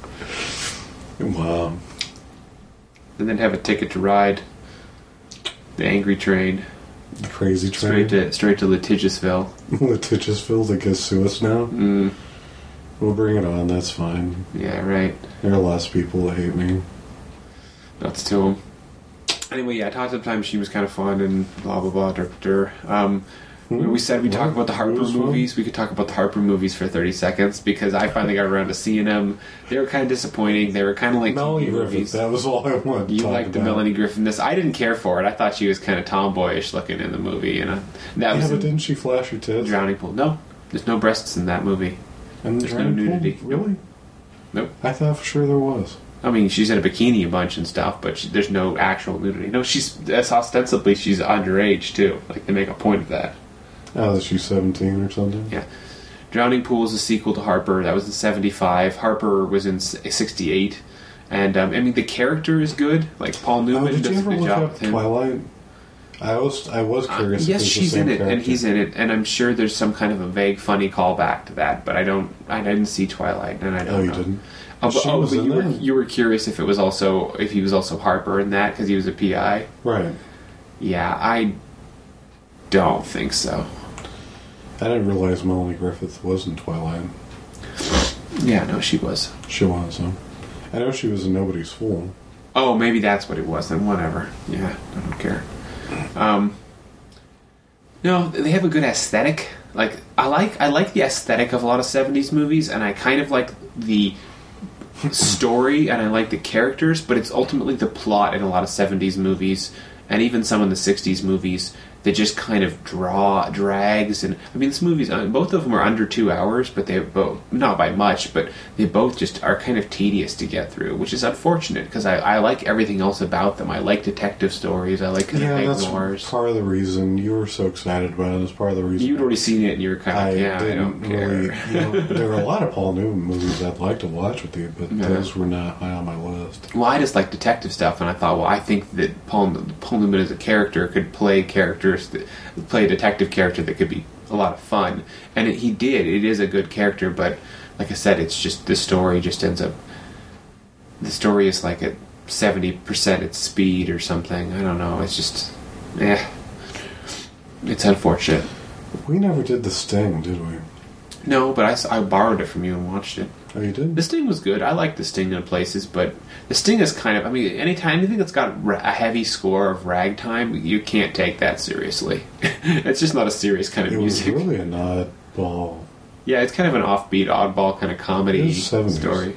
Wow. And then have a ticket to ride the angry train The crazy train. straight to straight to Litigiousville. Litigiousville to get sue us now. Mm, We'll bring it on. That's fine. yeah, right. There are lots of people that hate me. Nuts to him. Anyway, yeah, Talk to the Time Machine was kind of fun and blah blah blah. Dur, dur. Um, Hmm. we said we talk What? about the Harper It was fun. movies. We could talk about the Harper movies for thirty seconds because I finally got around to seeing them. They were kind of disappointing. They were kind of like Melanie T V Griffith. movies. That was all I wanted to You talk liked the about. Melanie Griffith. This I didn't care for it. I thought she was kind of tomboyish looking in the movie. You know, that Yeah, was but in didn't she flash her tits? Drowning Pool. No, there's no breasts in that movie. And There's no Drowning Pool? nudity. Really? Nope. I thought for sure there was. I mean, she's in a bikini a bunch and stuff, but she, there's no actual nudity. No, she's that's ostensibly she's underage too. Like they make a point of that. Oh, is she seventeen or something? Yeah. Drowning Pool is a sequel to Harper. That was in seventy-five. Harper was in sixty-eight. And, um, I mean, the character is good. Like, Paul Oh, Newman did you does a ever good look job up with him. Twilight? I was I was Uh, curious. if yes, it was the she's same in it, and character. he's in it. And I'm sure there's some kind of a vague, funny callback to that, but I don't, I didn't see Twilight, and I don't Oh, you know. didn't? Oh, but, She oh, was but in you were, that? you were curious if it was also, if he was also Harper in that, because he was a P I? Right. Yeah, I don't think so. I didn't realize Melanie Griffith was in Twilight. Yeah, no, she was. She was, huh? I know she was in Nobody's Fool. Oh, maybe that's what it was. Then whatever. Yeah, I don't care. Um, no, they have a good aesthetic. Like I like, I like the aesthetic of a lot of seventies movies, and I kind of like the story, and I like the characters. But it's ultimately the plot in a lot of seventies movies, and even some in the sixties movies that just kind of draw drags. And I mean, this movie's uh, both of them are under two hours, but they both not by much, but they both just are kind of tedious to get through, which is unfortunate because I, I like everything else about them. I like detective stories. I like yeah, Meg that's Noirs. part of the reason you were so excited about it. It's part of the reason You'd already seen it, and you were kind of I yeah, I didn't don't care. really. You know, there were a lot of Paul Newman movies I'd like to watch with you, but Yeah. those were not high on my list. Well, I just like detective stuff, and I thought, well, I think that Paul Paul Newman as a character could play characters that play a detective character that could be a lot of fun, and it, he did. It is a good character, but like I said, it's just the story just ends up. The story is like at seventy percent its speed or something. I don't know. It's just, eh. It's unfortunate. We never did The Sting, did we? No, but I, s- I borrowed it from you and watched it. Oh, you did? The Sting was good. I like The Sting in places, but The Sting is kind of, I mean, anytime, anything that's got ra- a heavy score of ragtime, you can't take that seriously. It's just not a serious kind of It was music. really an oddball. Yeah, it's kind of an offbeat, oddball kind of comedy It was seventies. story.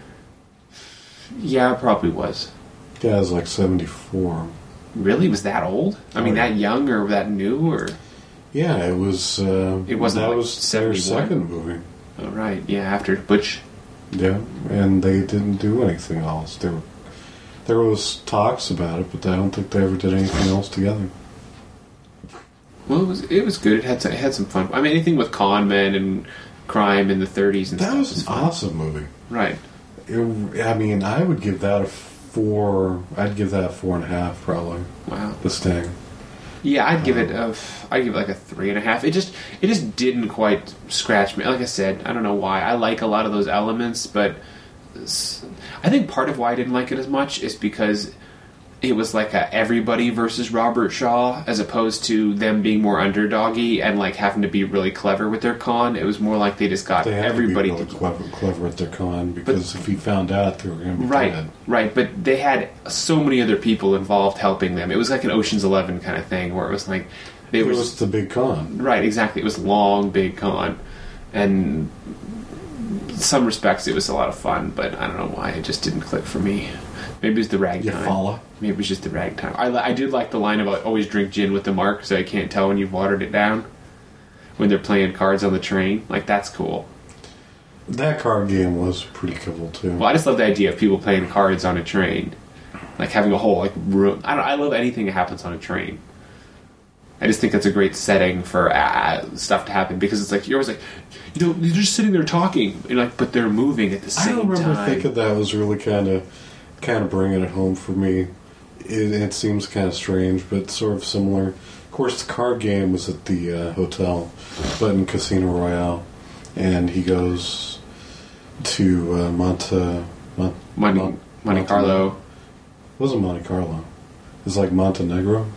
Yeah, it probably was. Yeah, it was like seventy-four. Really? Was that old? I mean, Oh, yeah. that young or that new? Or Yeah, it was. Uh, It wasn't that like was their seventy-one? second movie. Oh, right. Yeah, after Butch. Yeah, and they didn't do anything else. There, were, there was talks about it, but I don't think they ever did anything else together. Well, it was it was good. It had some, it had some fun. I mean, anything with con men and crime in the thirties and That stuff was is an fun. awesome movie. Right. It, I mean, I would give that a four. I'd give that a four and a half, probably. Wow. The Sting. Yeah, I'd give it a, I'd give it like a three and a half. It just, it just didn't quite scratch me. Like I said, I don't know why. I like a lot of those elements, but s- I think part of why I didn't like it as much is because it was like a everybody versus Robert Shaw, as opposed to them being more underdoggy and like having to be really clever with their con. It was more like they just got They had everybody to be really to clever, clever at their con because if he found out, they were going to be Right, dead. right, but they had so many other people involved helping them. It was like an Ocean's Eleven kind of thing, where it was like they It were was the big con. right, exactly. It was long, big con, and in some respects it was a lot of fun. But I don't know why it just didn't click for me. Maybe it was the ragtime. You follow? Maybe it was just the ragtime. I, li- I did like the line about always drink gin with the mark, so I can't tell when you've watered it down. When they're playing cards on the train, like that's cool. That card game was pretty cool too. Well, I just love the idea of people playing cards on a train, like having a whole like room. I don't. I love anything that happens on a train. I just think that's a great setting for uh, stuff to happen because it's like you're always like, you know, you're just sitting there talking, and like, but they're moving at the I same remember time. thinking that was really kind of, kind of bringing it home for me. It, it seems kind of strange, but sort of similar. Of course, the card game was at the uh, hotel, but in Casino Royale, and he goes to uh, Monte, Mon- Monte, Mon- Monte Carlo. It wasn't Monte Carlo. It was like Montenegro.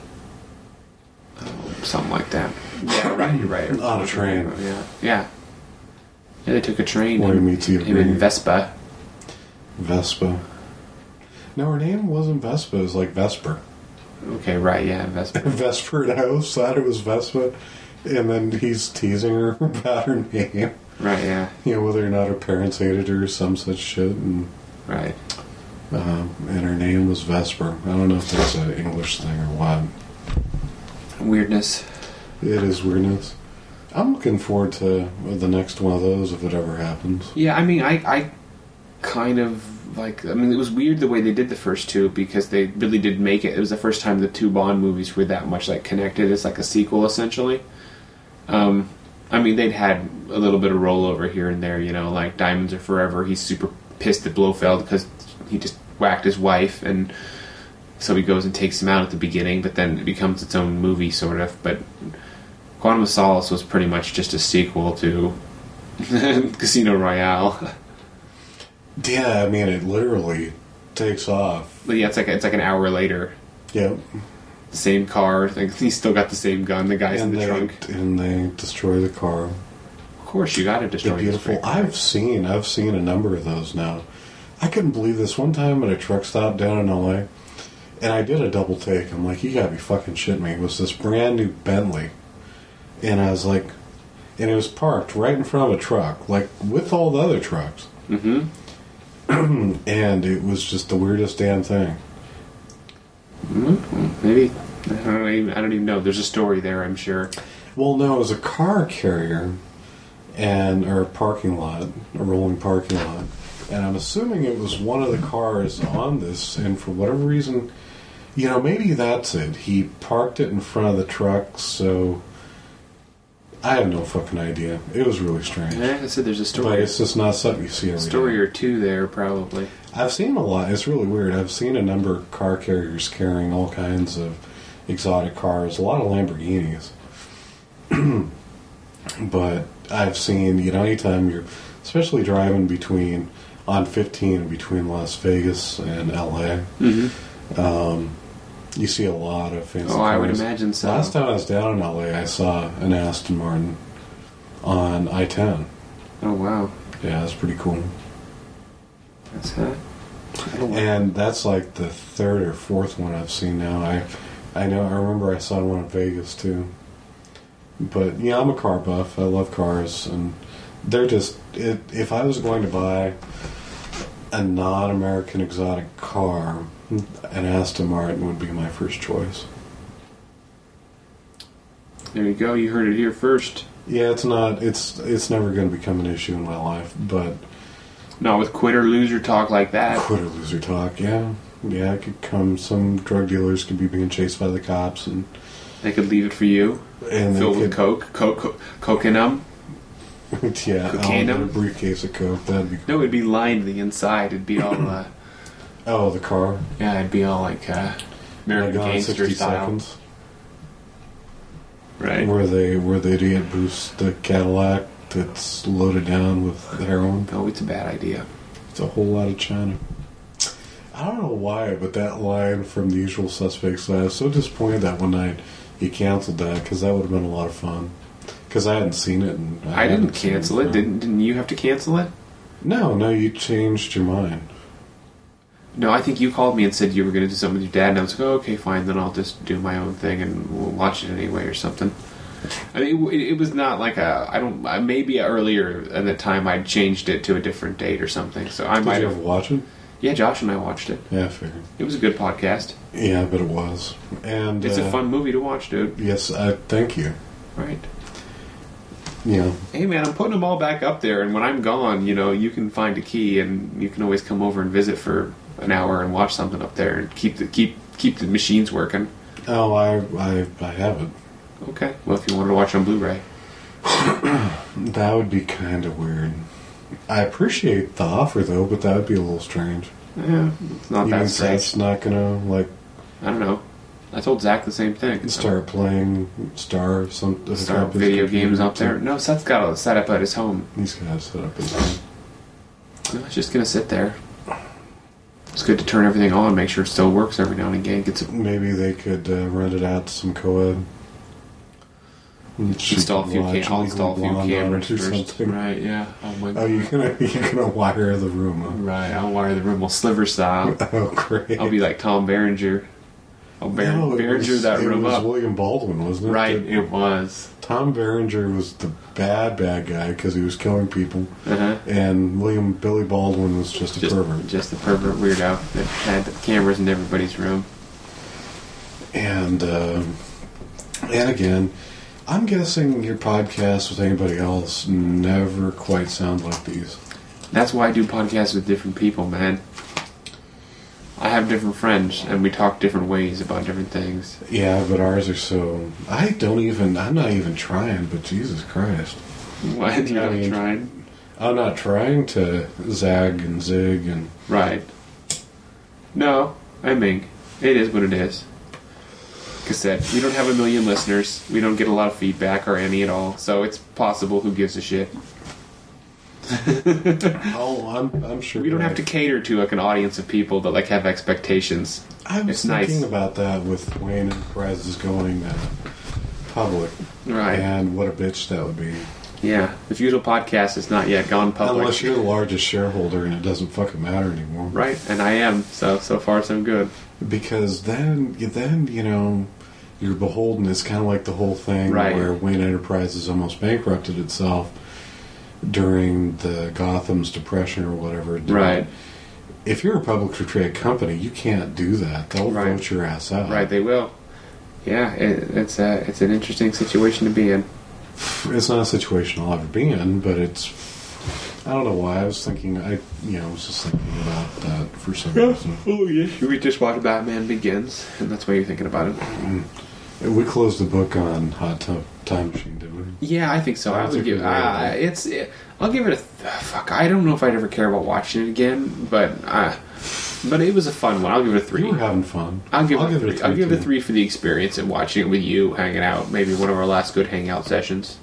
Something like that. Yeah, right. You're right. On a train. Yeah, yeah. Yeah, they took a train. Where he and- meets Eva him in Green. Vespa. Vespa. No, her name wasn't Vespa. It was like Vesper. Okay, right. Yeah, Vespa. Vesper, and I always thought it was Vespa. And then he's teasing her about her name. Right. Yeah. You know, whether or not her parents hated her or some such shit. And, Right. um, and her name was Vesper. I don't know if that's an English thing or what. Weirdness. It is weirdness. I'm looking forward to the next one of those if it ever happens. Yeah, I mean, I, I kind of like. I mean, it was weird the way they did the first two because they really did make it. It was the first time the two Bond movies were that much like connected. It's like a sequel essentially. Um, I mean, they'd had a little bit of rollover here and there. You know, like Diamonds Are Forever. He's super pissed at Blofeld because he just whacked his wife, and so he goes and takes him out at the beginning. But then it becomes its own movie, sort of. But Quantum of Solace was pretty much just a sequel to Casino Royale. Yeah, I mean, it literally takes off. But yeah, it's like it's like an hour later. Yep. The same car. Like, he's still got the same gun. The guy's And in the they, trunk. and they destroy the car. Of course, you got to destroy The this beautiful. great car. I've seen. I've seen a number of those now. I couldn't believe this. One time at a truck stop down in L A, and I did a double take. I'm like, you gotta be fucking shitting me. It was this brand new Bentley, and I was like, and it was parked right in front of a truck, like with all the other trucks. Mm-hmm. And it was just the weirdest damn thing. Mm-hmm. Maybe I don't even. I don't even know. There's a story there, I'm sure. Well, no, it was a car carrier, and or a parking lot, a rolling parking lot, and I'm assuming it was one of the cars on this, and for whatever reason, you know, maybe that's it. He parked it in front of the truck, so I have no fucking idea. It was really strange. Yeah, like I said, there's a story. But it's just not something you see every a story day. or two there, probably. I've seen a lot. It's really weird. I've seen a number of car carriers carrying all kinds of exotic cars, a lot of Lamborghinis. But I've seen, you know, anytime you're, especially driving between, on fifteen between Las Vegas and L A, Mm-hmm. um, you see a lot of fancy Oh, cars. I would imagine so. Last time I was down in L A, I saw an Aston Martin on I ten. Oh, wow. Yeah, that's pretty cool. That's that. And that's like the third or fourth one I've seen now. I, I know. I remember I saw one in Vegas too. But yeah, I'm a car buff. I love cars, and they're just. It, if I was going to buy a non-American exotic car, an Aston Martin would be my first choice. There you go. You heard it here first. Yeah, it's not. It's it's never going to become an issue in my life, but Not with quitter loser talk like that. quitter loser talk. Yeah, yeah. It could come. Some drug dealers could be being chased by the cops, and They could leave it for you. and Filled they with could, coke. Coke, coke, coke in them. yeah, I'll Cocaine? get a briefcase of coke. That'd be No, it'd be lined the inside. It'd be all, uh, oh the car. yeah, it'd be all like, uh, American Like on Gangster sixty style. seconds. Right. Where they where the idiot boosts the Cadillac that's loaded down with heroin. Oh, it's a bad idea. It's a whole lot of China. I don't know why, but that line from The Usual Suspects, I was so disappointed that one night he canceled that, because that would have been a lot of fun. Because I hadn't seen it. And I, I didn't hadn't seen cancel it. no. Didn't Didn't you have to cancel it? No, no, you changed your mind. No, I think you called me and said you were going to do something with your dad, and I was like, oh, okay, fine, then I'll just do my own thing and we'll watch it anyway or something. I mean, it, it was not like a, I don't, uh, maybe earlier at the time I'd changed it to a different date or something, so I Did might you have. ever watch it? Yeah, Josh and I watched it. Yeah, I figured. It was a good podcast. Yeah, but it was. And It's uh, a fun movie to watch, dude. Yes, I thank you. Right. Yeah. Hey, man, I'm putting them all back up there, and when I'm gone, you know, you can find a key, and you can always come over and visit for an hour and watch something up there, and keep the keep keep the machines working. Oh, I I I haven't. Okay. Well, if you wanted to watch on Blu-ray. That would be kind of weird. I appreciate the offer though, but that would be a little strange. Yeah, it's not You that mean strange. Seth's not gonna like I don't know. I told Zach the same thing. start playing Star some hook Start up his video computer games up to- there. No, Seth's got a setup at his home. He's got it set up his own. No, it's just gonna sit there. It's good to turn everything on, make sure it still works every now and again. Gets a, Maybe they could uh, rent it out to some co-ed. install a few, Watch cam- I'll install a few Legally Blonde cameras or first. something. Right? Yeah. Oh my. Oh, you're gonna you're gonna wire the room. Huh? Right. I'll wire the room. Well, sliver style. Oh, great! I'll be like Tom Berenger. I'll Ber- No, it Berenger was- that it room was up. William Baldwin, wasn't it? Right. That- It was. Tom Berenger was the bad bad guy because he was killing people, Uh huh. and William Billy Baldwin was just a Just, pervert. just the pervert weirdo that had the cameras in everybody's room. And uh, and again, I'm guessing your podcasts with anybody else never quite sound like these. That's why I do podcasts with different people, man. I have different friends, and we talk different ways about different things. Yeah, but ours are so. I don't even. I'm not even trying. But Jesus Christ, Why are you I not mean- trying? I'm not trying to zag and zig and. Right. No, I mean, it is what it is. Cassette. We don't have a million listeners. We don't get a lot of feedback or any at all, so it's possible. Who gives a shit? Oh, I'm. I'm sure. We don't have to cater to like an audience of people that like have expectations. I was It's nice. thinking about that with Wayne Enterprises going uh, public, Right. and what a bitch that would be. Yeah. The Feudal Podcast is not yet gone public. Unless you're the largest shareholder and it doesn't fucking matter anymore. Right, and I am. So so far so good. Because then, you then you know, you're beholden. It's kind of like the whole thing Right. where Wayne Enterprises almost bankrupted itself during the Gotham's depression or whatever. Right. If you're a publicly traded company, you can't do that. They'll Right. vote your ass out. Right, they will. Yeah, it, it's a, it's an interesting situation to be in. It's not a situation I'll ever be in, but it's... I don't know why. I was thinking... I you know, I was just thinking about that for some reason. Oh, yeah. We just watched Batman Begins, and that's why you're thinking about it. Mm. We closed the book on Hot Tub Time Machine, didn't we? Yeah, I think so. I, I would give uh, it's. It, I'll give it a th- fuck. I don't know if I'd ever care about watching it again, but uh, but it was a fun one. I'll give it a three. You were having fun. I'll give, I'll it, give a it a three. three. I'll give it a too. three for the experience and watching it with you, hanging out. Maybe one of our last good hangout sessions.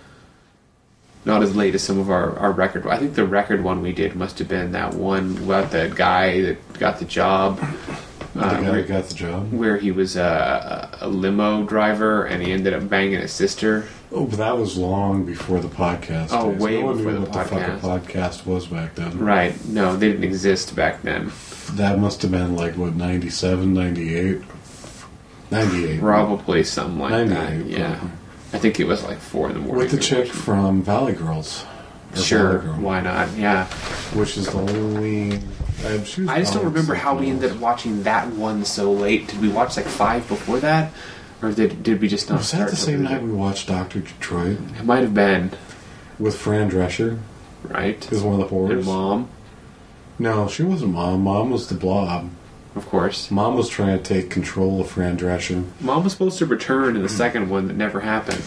Not as late as some of our, our record. I think the record one we did must have been that one about the guy that got the job. The uh, guy where, that got the job. where he was a, a limo driver and he ended up banging his sister. Oh, but that was long before the podcast. Oh, days. way no one before knew the what podcast. the fuck a podcast was back then. Right. No, they didn't exist back then. That must have been like, what, ninety-seven, ninety-eight? ninety-eight. Probably something like that. ninety-eight, Yeah. probably. I think it was like four in the morning. With the we chick watched it. from Valley Girls. Or Sure. Valley Girl, Why not? Yeah. which is the only... I, she was I just don't probably remember how we something ended else. up watching that one so late. Did we watch like five before that? Or did did we just not Was start that the till same we- night we watched Doctor Detroit? It might have been. With Fran Drescher? Right. Is one of the And horrors? Mom, No, she wasn't Mom. Mom was the Blob. of course. Mom was trying to take control of Fran Drescher. Mom was supposed to return in the second one that never happened.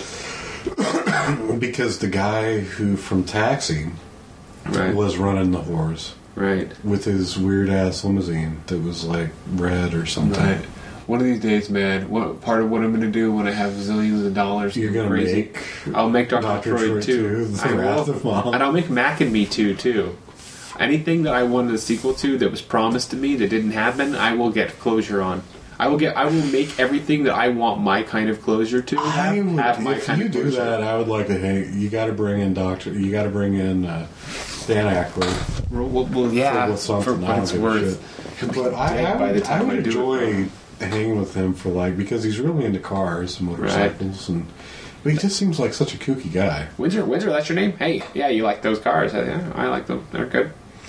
Because the guy who from Taxi Right. was running the whores Right. with his weird ass limousine that was like red or something. Right. One of these days, man, what part of what I'm going to do when I have zillions of dollars You're go gonna crazy, make I'll make Doctor Doctor Detroit Detroit two. two, The I Wrath will. of Mom. And I'll make Mac and Me two, too. Anything that I wanted a sequel to that was promised to me that didn't happen, I will get closure on. I will get. I will make everything that I want my kind of closure to have, I would, have my if kind you of do closure. that, I would like to. Hey, you got to bring in Doctor. You got to bring in uh, Dan Aykroyd. Well, well yeah, with for something. I what don't it's give a worth. He'll be But I, dead I, by the would, I time would I do enjoy it. hanging with him for like because he's really into cars and motorcycles and. But he just seems like such a kooky guy. Windsor, Windsor, that's your name? Hey, yeah, you like those cars? Yeah, I like them. They're good.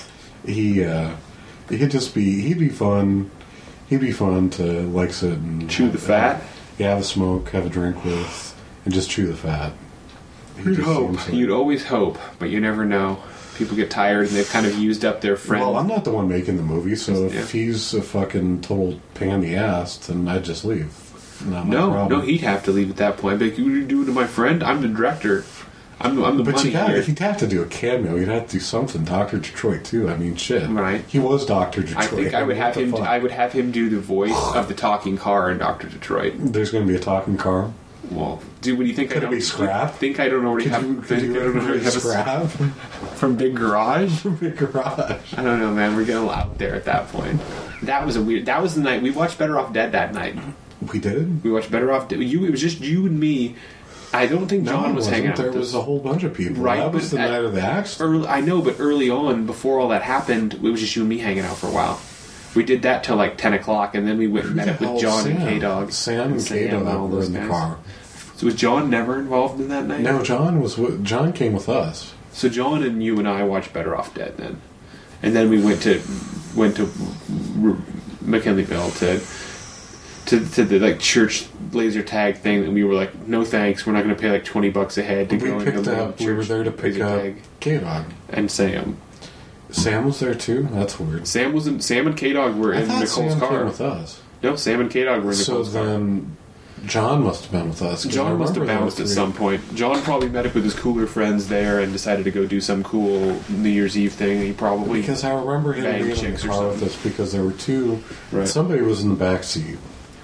He uh, he'd just be he'd be fun. He'd be fun to like sit and Chew the fat. yeah, have a smoke, have a drink with, and just chew the fat. He You'd just hope. seems like- You'd always hope, but you never know. People get tired and they've kind of used up their friend. Well, I'm not the one making the movie, so if Yeah. he's a fucking total pain in the ass, then I'd just leave. Not my no, problem. no, he'd have to leave at that point. But you do to my friend. I'm the director. I'm, I'm the But money you got here. if you'd have to do a cameo, you'd have to do something. Doctor Detroit too. I mean, shit. Right. He was Doctor Detroit. I think I would mean, have what the him. fuck? I would have him do the voice of the talking car in Doctor Detroit. There's going to be a talking car. Well, dude, when you think Could I it don't be Scrap? think I don't already Could have, you, could think you I don't already have a scrap from Big Garage. Big Garage? I don't know, man. We're getting out there at that point. That was a weird. That was the night we watched Better Off Dead. That night We did. we watched Better Off Dead. You, it was just you and me. I don't think No, John it was wasn't. hanging out. There with was us. a whole bunch of people. Right, That was but the at- night of the accident. Early, I know, but early on, before all that happened, it was just you and me hanging out for a while. We did that till like ten o'clock, and then we went and met Who up the with hell John is and Sam? K Dog. Sam and K Dog were in the car. So was John never involved in that night? No, John was. With, John came with us. So John and you and I watched Better Off Dead then, and then we went to went to R- McKinleyville to to to the like church laser tag thing, and we were like, no thanks, we're not going to pay like twenty bucks a head to We go into picked the up. We were church there to pick laser up tag K Dog. and Sam. Sam was there too. That's weird. Sam was in, Sam and K Dog were I in thought Nicole's Sam car. came with us. No, Sam and K Dog were in So Nicole's car. then, John must have been with us. 'cause I John must have remember there bounced were at three. some point. John probably met up with his cooler friends there and decided to go do some cool New Year's Eve thing. He probably Because I remember him bang being in the chicks or car with something. us because there were two. Right. Somebody was in the back seat.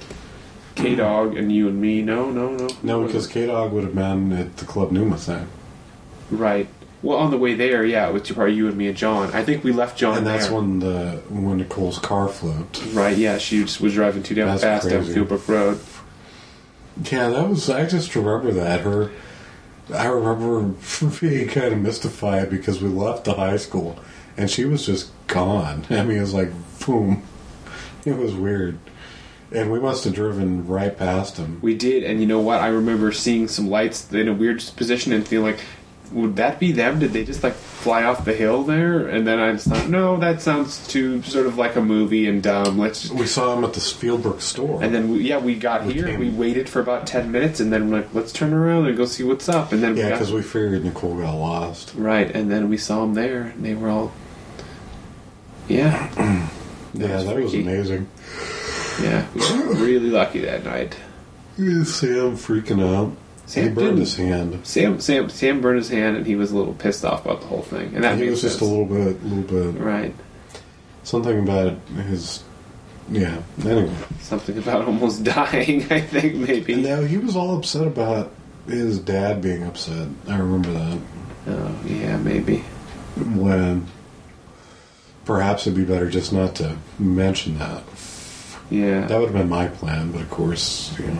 K Dog and you and me. No, no, no. No, because K Dog would have been at the Club Numa thing, right. Well, on the way there, yeah, it was probably you and me and John. I think we left John and that's there. when the when Nicole's car flipped. Right. Yeah, she just was driving too damn That's fast down crazy. Philbrook Road. Yeah, that was. I just remember that her. I remember being kind of mystified because we left the high school and she was just gone. I mean, it was like boom. It was weird, and we must have driven right past him. We did, and you know what? I remember seeing some lights in a weird position and feeling like would that be them? Did they just like fly off the hill there? And then I just thought, no, that sounds too sort of like a movie and dumb. Let's just... We saw him at the Spielberg store. And then, we, yeah, we got we here. Came. We waited for about ten minutes, and then we're like, let's turn around and go see what's up. And then yeah, we because we figured Nicole got lost. Right, and then we saw them there, and they were all, yeah. That yeah, was that freaky. Was amazing. Yeah, we were really lucky that night. Sam freaking out. Sam he burned his hand. Sam, Sam, Sam burned his hand, and he was a little pissed off about the whole thing. And that he makes was sense. just a little bit, a little bit. Right. Something about his, yeah. Anyway, something about almost dying. I think maybe. And now he was all upset about his dad being upset. I remember that. Oh yeah, maybe. When perhaps it'd be better just not to mention that. Yeah. That would have been my plan, but of course, you know.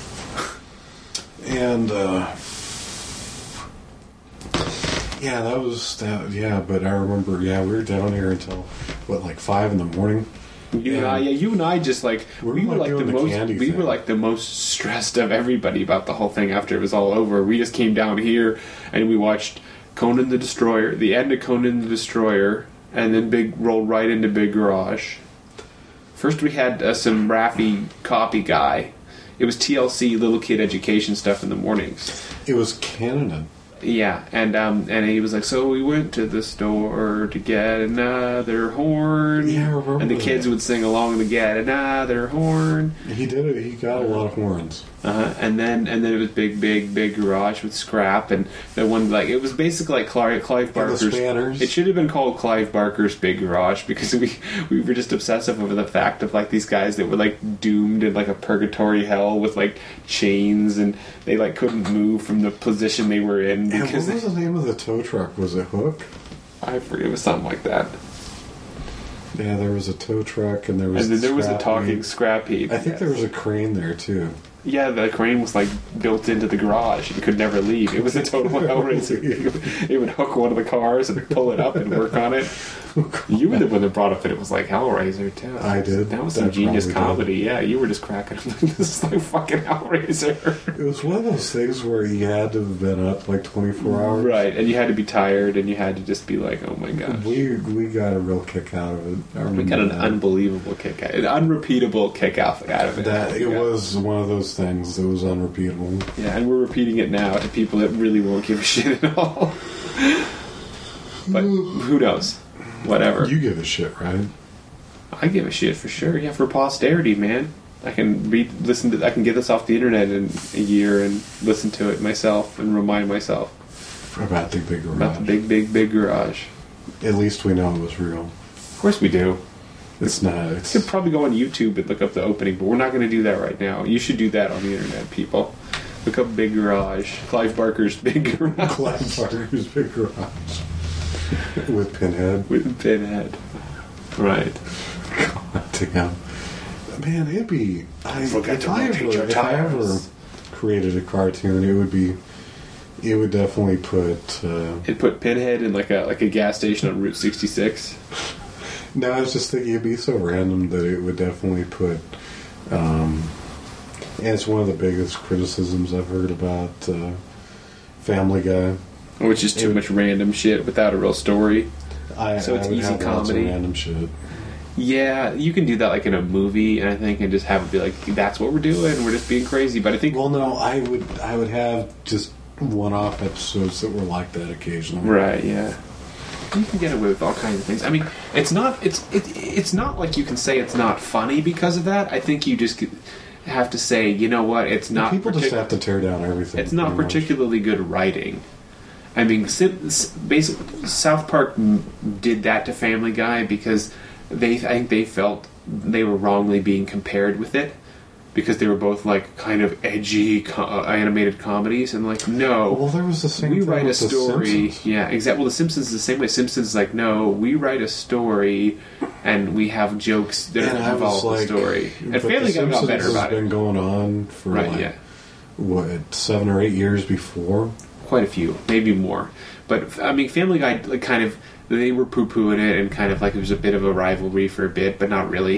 And, uh... yeah, that was... that. Yeah, but I remember, yeah, we were down here until, what, like five in the morning? You and I, yeah, you and I just, like... We, we were, were like, like the, the most... candy we thing. were, like, the most stressed of everybody about the whole thing after it was all over. We just came down here, and we watched Conan the Destroyer, the end of Conan the Destroyer, and then big rolled right into Big Garage. First we had uh, some Raffy copy guy. It was T L C, little kid education stuff in the mornings. It was Canada. Yeah, and um, and he was like, so we went to the store to get another horn. Yeah, I remember And the kids that. would sing along to get another horn. He did it. He got a lot of horns. Uh-huh. And then and then it was big, big, big garage with scrap, and the one like it was basically like Clive, Clive Barker's. It should have been called Clive Barker's Big Garage because we we were just obsessive over the fact of like these guys that were like doomed in like a purgatory hell with like chains, and they like couldn't move from the position they were in. And what was the name of the tow truck? Was it Hook? I forget. It was something like that. Yeah, there was a tow truck, and there was. And then there was a Scrappy. talking scrap heap. I think yes. there was a crane there too. Yeah, the crane was like built into the garage and could never leave. It was a total Hellraiser. It would hook one of the cars and pull it up and work on it. You were the one that brought up that it was like Hellraiser too. I did. That was some That genius comedy. did. Yeah, you were just cracking up. This is like fucking Hellraiser. It was one of those things where you had to have been up like twenty-four hours. Right, and you had to be tired, and you had to just be like, oh my gosh. We we got a real kick out of it. I We got an that. unbelievable kick out, an unrepeatable kick out out of it. That it Yeah. was one of those things that was unrepeatable. Yeah, and we're repeating it now to people that really won't give a shit at all. But who knows? Whatever. You give a shit, right? I give a shit for sure. Yeah, for posterity, man. I can read, listen to, I can get this off the internet in a year and listen to it myself and remind myself About the big garage. about the big, big, big garage. At least we know it was real. Of course we do. It's not. It's You could probably go on YouTube and look up the opening, but we're not going to do that right now. You should do that on the internet, people. Look up Big Garage. Clive Barker's Big Garage. Clive Barker's big garage with Pinhead. With Pinhead. Right. God damn. Man, it'd be. I, Forget if to I rotate your ever, if I ever tires. created a cartoon, it would be. It would definitely put. Uh, It put Pinhead in like a like a gas station on Route sixty-six. no, I was just thinking it'd be so random that it would definitely put. Um, and it's one of the biggest criticisms I've heard about uh, Family Guy. Which is too It- much random shit without a real story. I, So it's I would easy have lots of comedy. random shit. Yeah, you can do that like in a movie, and I think, and just have it be like, that's what we're doing, we're just being crazy. But I think, Well, no, I would. I would have just one-off episodes that were like that occasionally. right, yeah, you can get away with all kinds of things. I mean, it's not, it's it, it's not like you can say it's not funny because of that. I think you just have to say, you know what, it's not. People just partic- have to tear down everything. It's not pretty much. particularly good writing. I mean, basically, South Park did that to Family Guy because they, I think, they felt they were wrongly being compared with it because they were both like kind of edgy co- uh, animated comedies, and like, no, Well, there was the same we thing write a with The story. Simpsons. Yeah, exactly. Well, The Simpsons is the same way. Simpsons is like, no, we write a story, and we have jokes that And I involve was the like, story. And but Family The Guy got Simpsons better has about been it. going on for Right? like Yeah. what seven or eight years before. Quite a few, maybe more. But I mean, Family Guy, like, kind of, they were poo-pooing it, and kind of like it was a bit of a rivalry for a bit, but not really.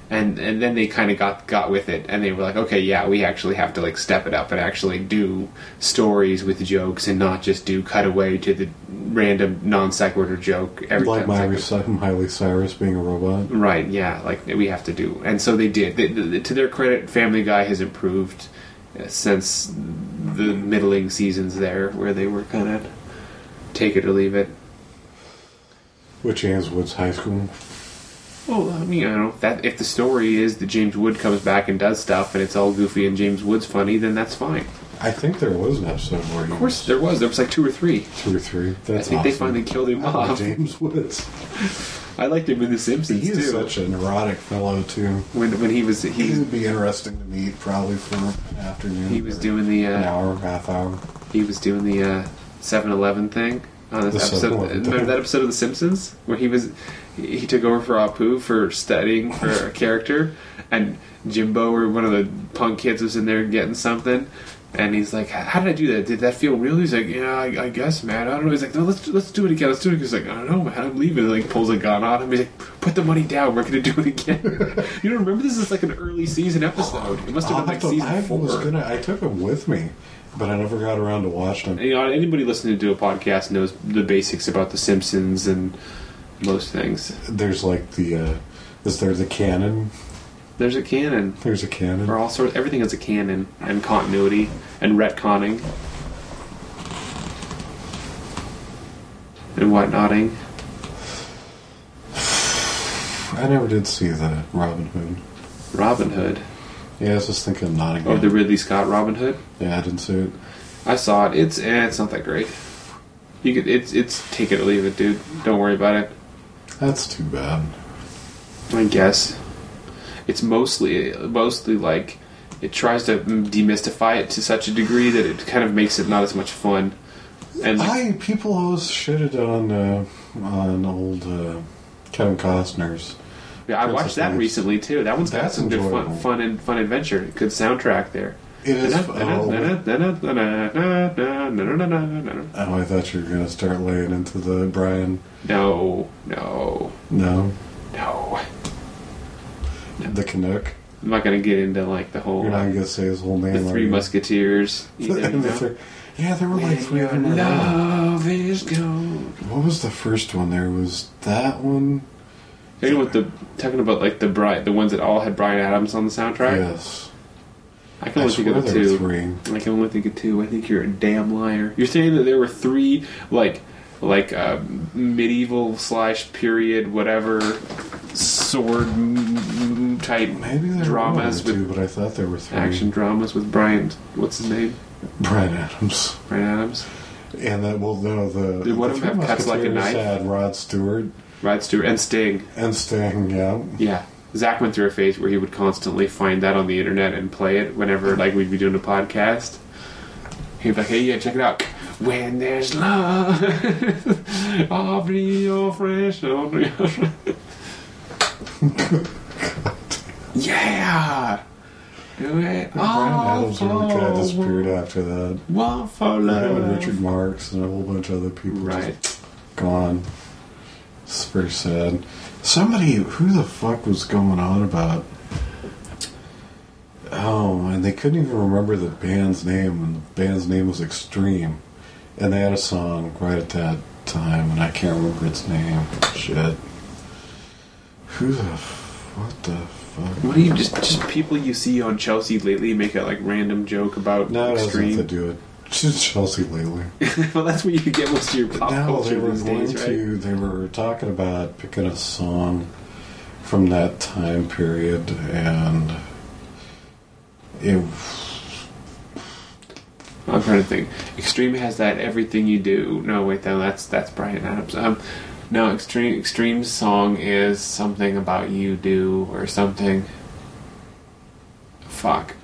And and then they kind of got got with it, and they were like, okay, yeah, we actually have to like step it up and actually do stories with jokes and not just do cutaway to the random non sequitur joke every Like time. Miley, it's like- Cy- Miley Cyrus being a robot. Right, yeah, like we have to do, and so they did. They, they, to their credit, Family Guy has improved uh, since the middling seasons there, where they were kind of take it or leave it. With James Woods High School. Well, I mean, I don't know if that if the story is that James Wood comes back and does stuff, and it's all goofy and James Wood's funny, then that's fine. I think there was an episode where he Of course, was there was. There was like two or three. two or three. That's I think they awesome. finally killed him I love off. James Woods. I liked him in The Simpsons He too. is such a neurotic fellow too. when when he was He he would be interesting to meet probably for an afternoon. he was or doing the an uh, hour, half hour. he was doing the uh, seven eleven thing on this The episode. seven eleven Remember thing. that episode of The Simpsons where he was he took over for Apu for studying for a character, and Jimbo or one of the punk kids was in there getting something. And he's like, "How did I do that? Did that feel real?" He's like, "Yeah, I, I guess, man. I don't know." He's like, "No, let's let's do it again. Let's do it." He's like, "I don't know, man. I'm leaving." And like pulls a gun on him. He's like, "Put the money down. We're gonna do it again." You don't remember this is like an early season episode. It must have I'll been like have to- season I four. was gonna. I took him with me, but I never got around to watching them. You know, anybody listening to a podcast knows the basics about The Simpsons and most things. There's like the. Uh, is there the canon? There's a canon. There's a canon. For all sorts, everything is a canon and continuity and retconning and whatnotting. I never did see the Robin Hood. Robin Hood. Yeah, I was just thinking Nottingham. Oh, the Ridley Scott Robin Hood. Yeah, I didn't see it. I saw it. It's eh, it's not that great. You could it's it's take it or leave it, dude. Don't worry about it. That's too bad. I guess it's mostly mostly like it tries to demystify it to such a degree that it kind of makes it not as much fun. And like, I people always shitted on uh, on old uh, Kevin Costner's. yeah, I watched that Princess recently too. That one's got That's some good fun, enjoyable. fun and fun adventure. Good soundtrack there. It is. Oh, oh, I thought you were going to start laying into the Brian. No, no, No, no. the Canuck. I'm not gonna get into like the whole You're not uh, going to say his whole name. the are Three you? Musketeers. Either, you And the know? three- yeah, there were like three of them. Your around. love is gone. What was the first one? There was that one. You know what the talking about like the Brian, the ones that all had Brian Adams on the soundtrack. Yes. I can I only think swear of the there were two. three. I can only think of two. I think you're a damn liar. You're saying that there were three like like uh, medieval slash period whatever sword m- type Maybe there dramas were with two, but I thought there were three. action dramas with Brian. What's his name? Brian Adams. Brian Adams. And then, well, no, the. Did one the of them Three have Cuts Like a Musketeers Knife? had Rod Stewart Rod Stewart and Sting. and Sting, yeah. Yeah. Zach went through a phase where he would constantly find that on the internet and play it whenever like we'd be doing a podcast. He'd be like, "Hey, yeah, check it out. When there's love, I'll be your fresh on your yeah. Do it. Brian all Adams really kind of for disappeared after that. one for Yeah, love. and Richard Marx and a whole bunch of other people Right. just gone. It's very sad. Somebody, who the fuck was going on about? Oh, and they couldn't even remember the band's name, and the band's name was Extreme. And they had a song right at that time, and I can't remember its name. Shit. Who the, f- what the fuck? What do you just just people you see on Chelsea lately make a like random joke about No, it has nothing to extreme? do with just Chelsea lately. Well, that's where you get most of your pop No, culture they were these going days, right? to. They were talking about picking a song from that time period, and it. I'm trying to think. Extreme has that everything you do. No, wait, no, that's that's Brian Adams. Um, no, Extreme Extreme's song is something about you do or something. Fuck.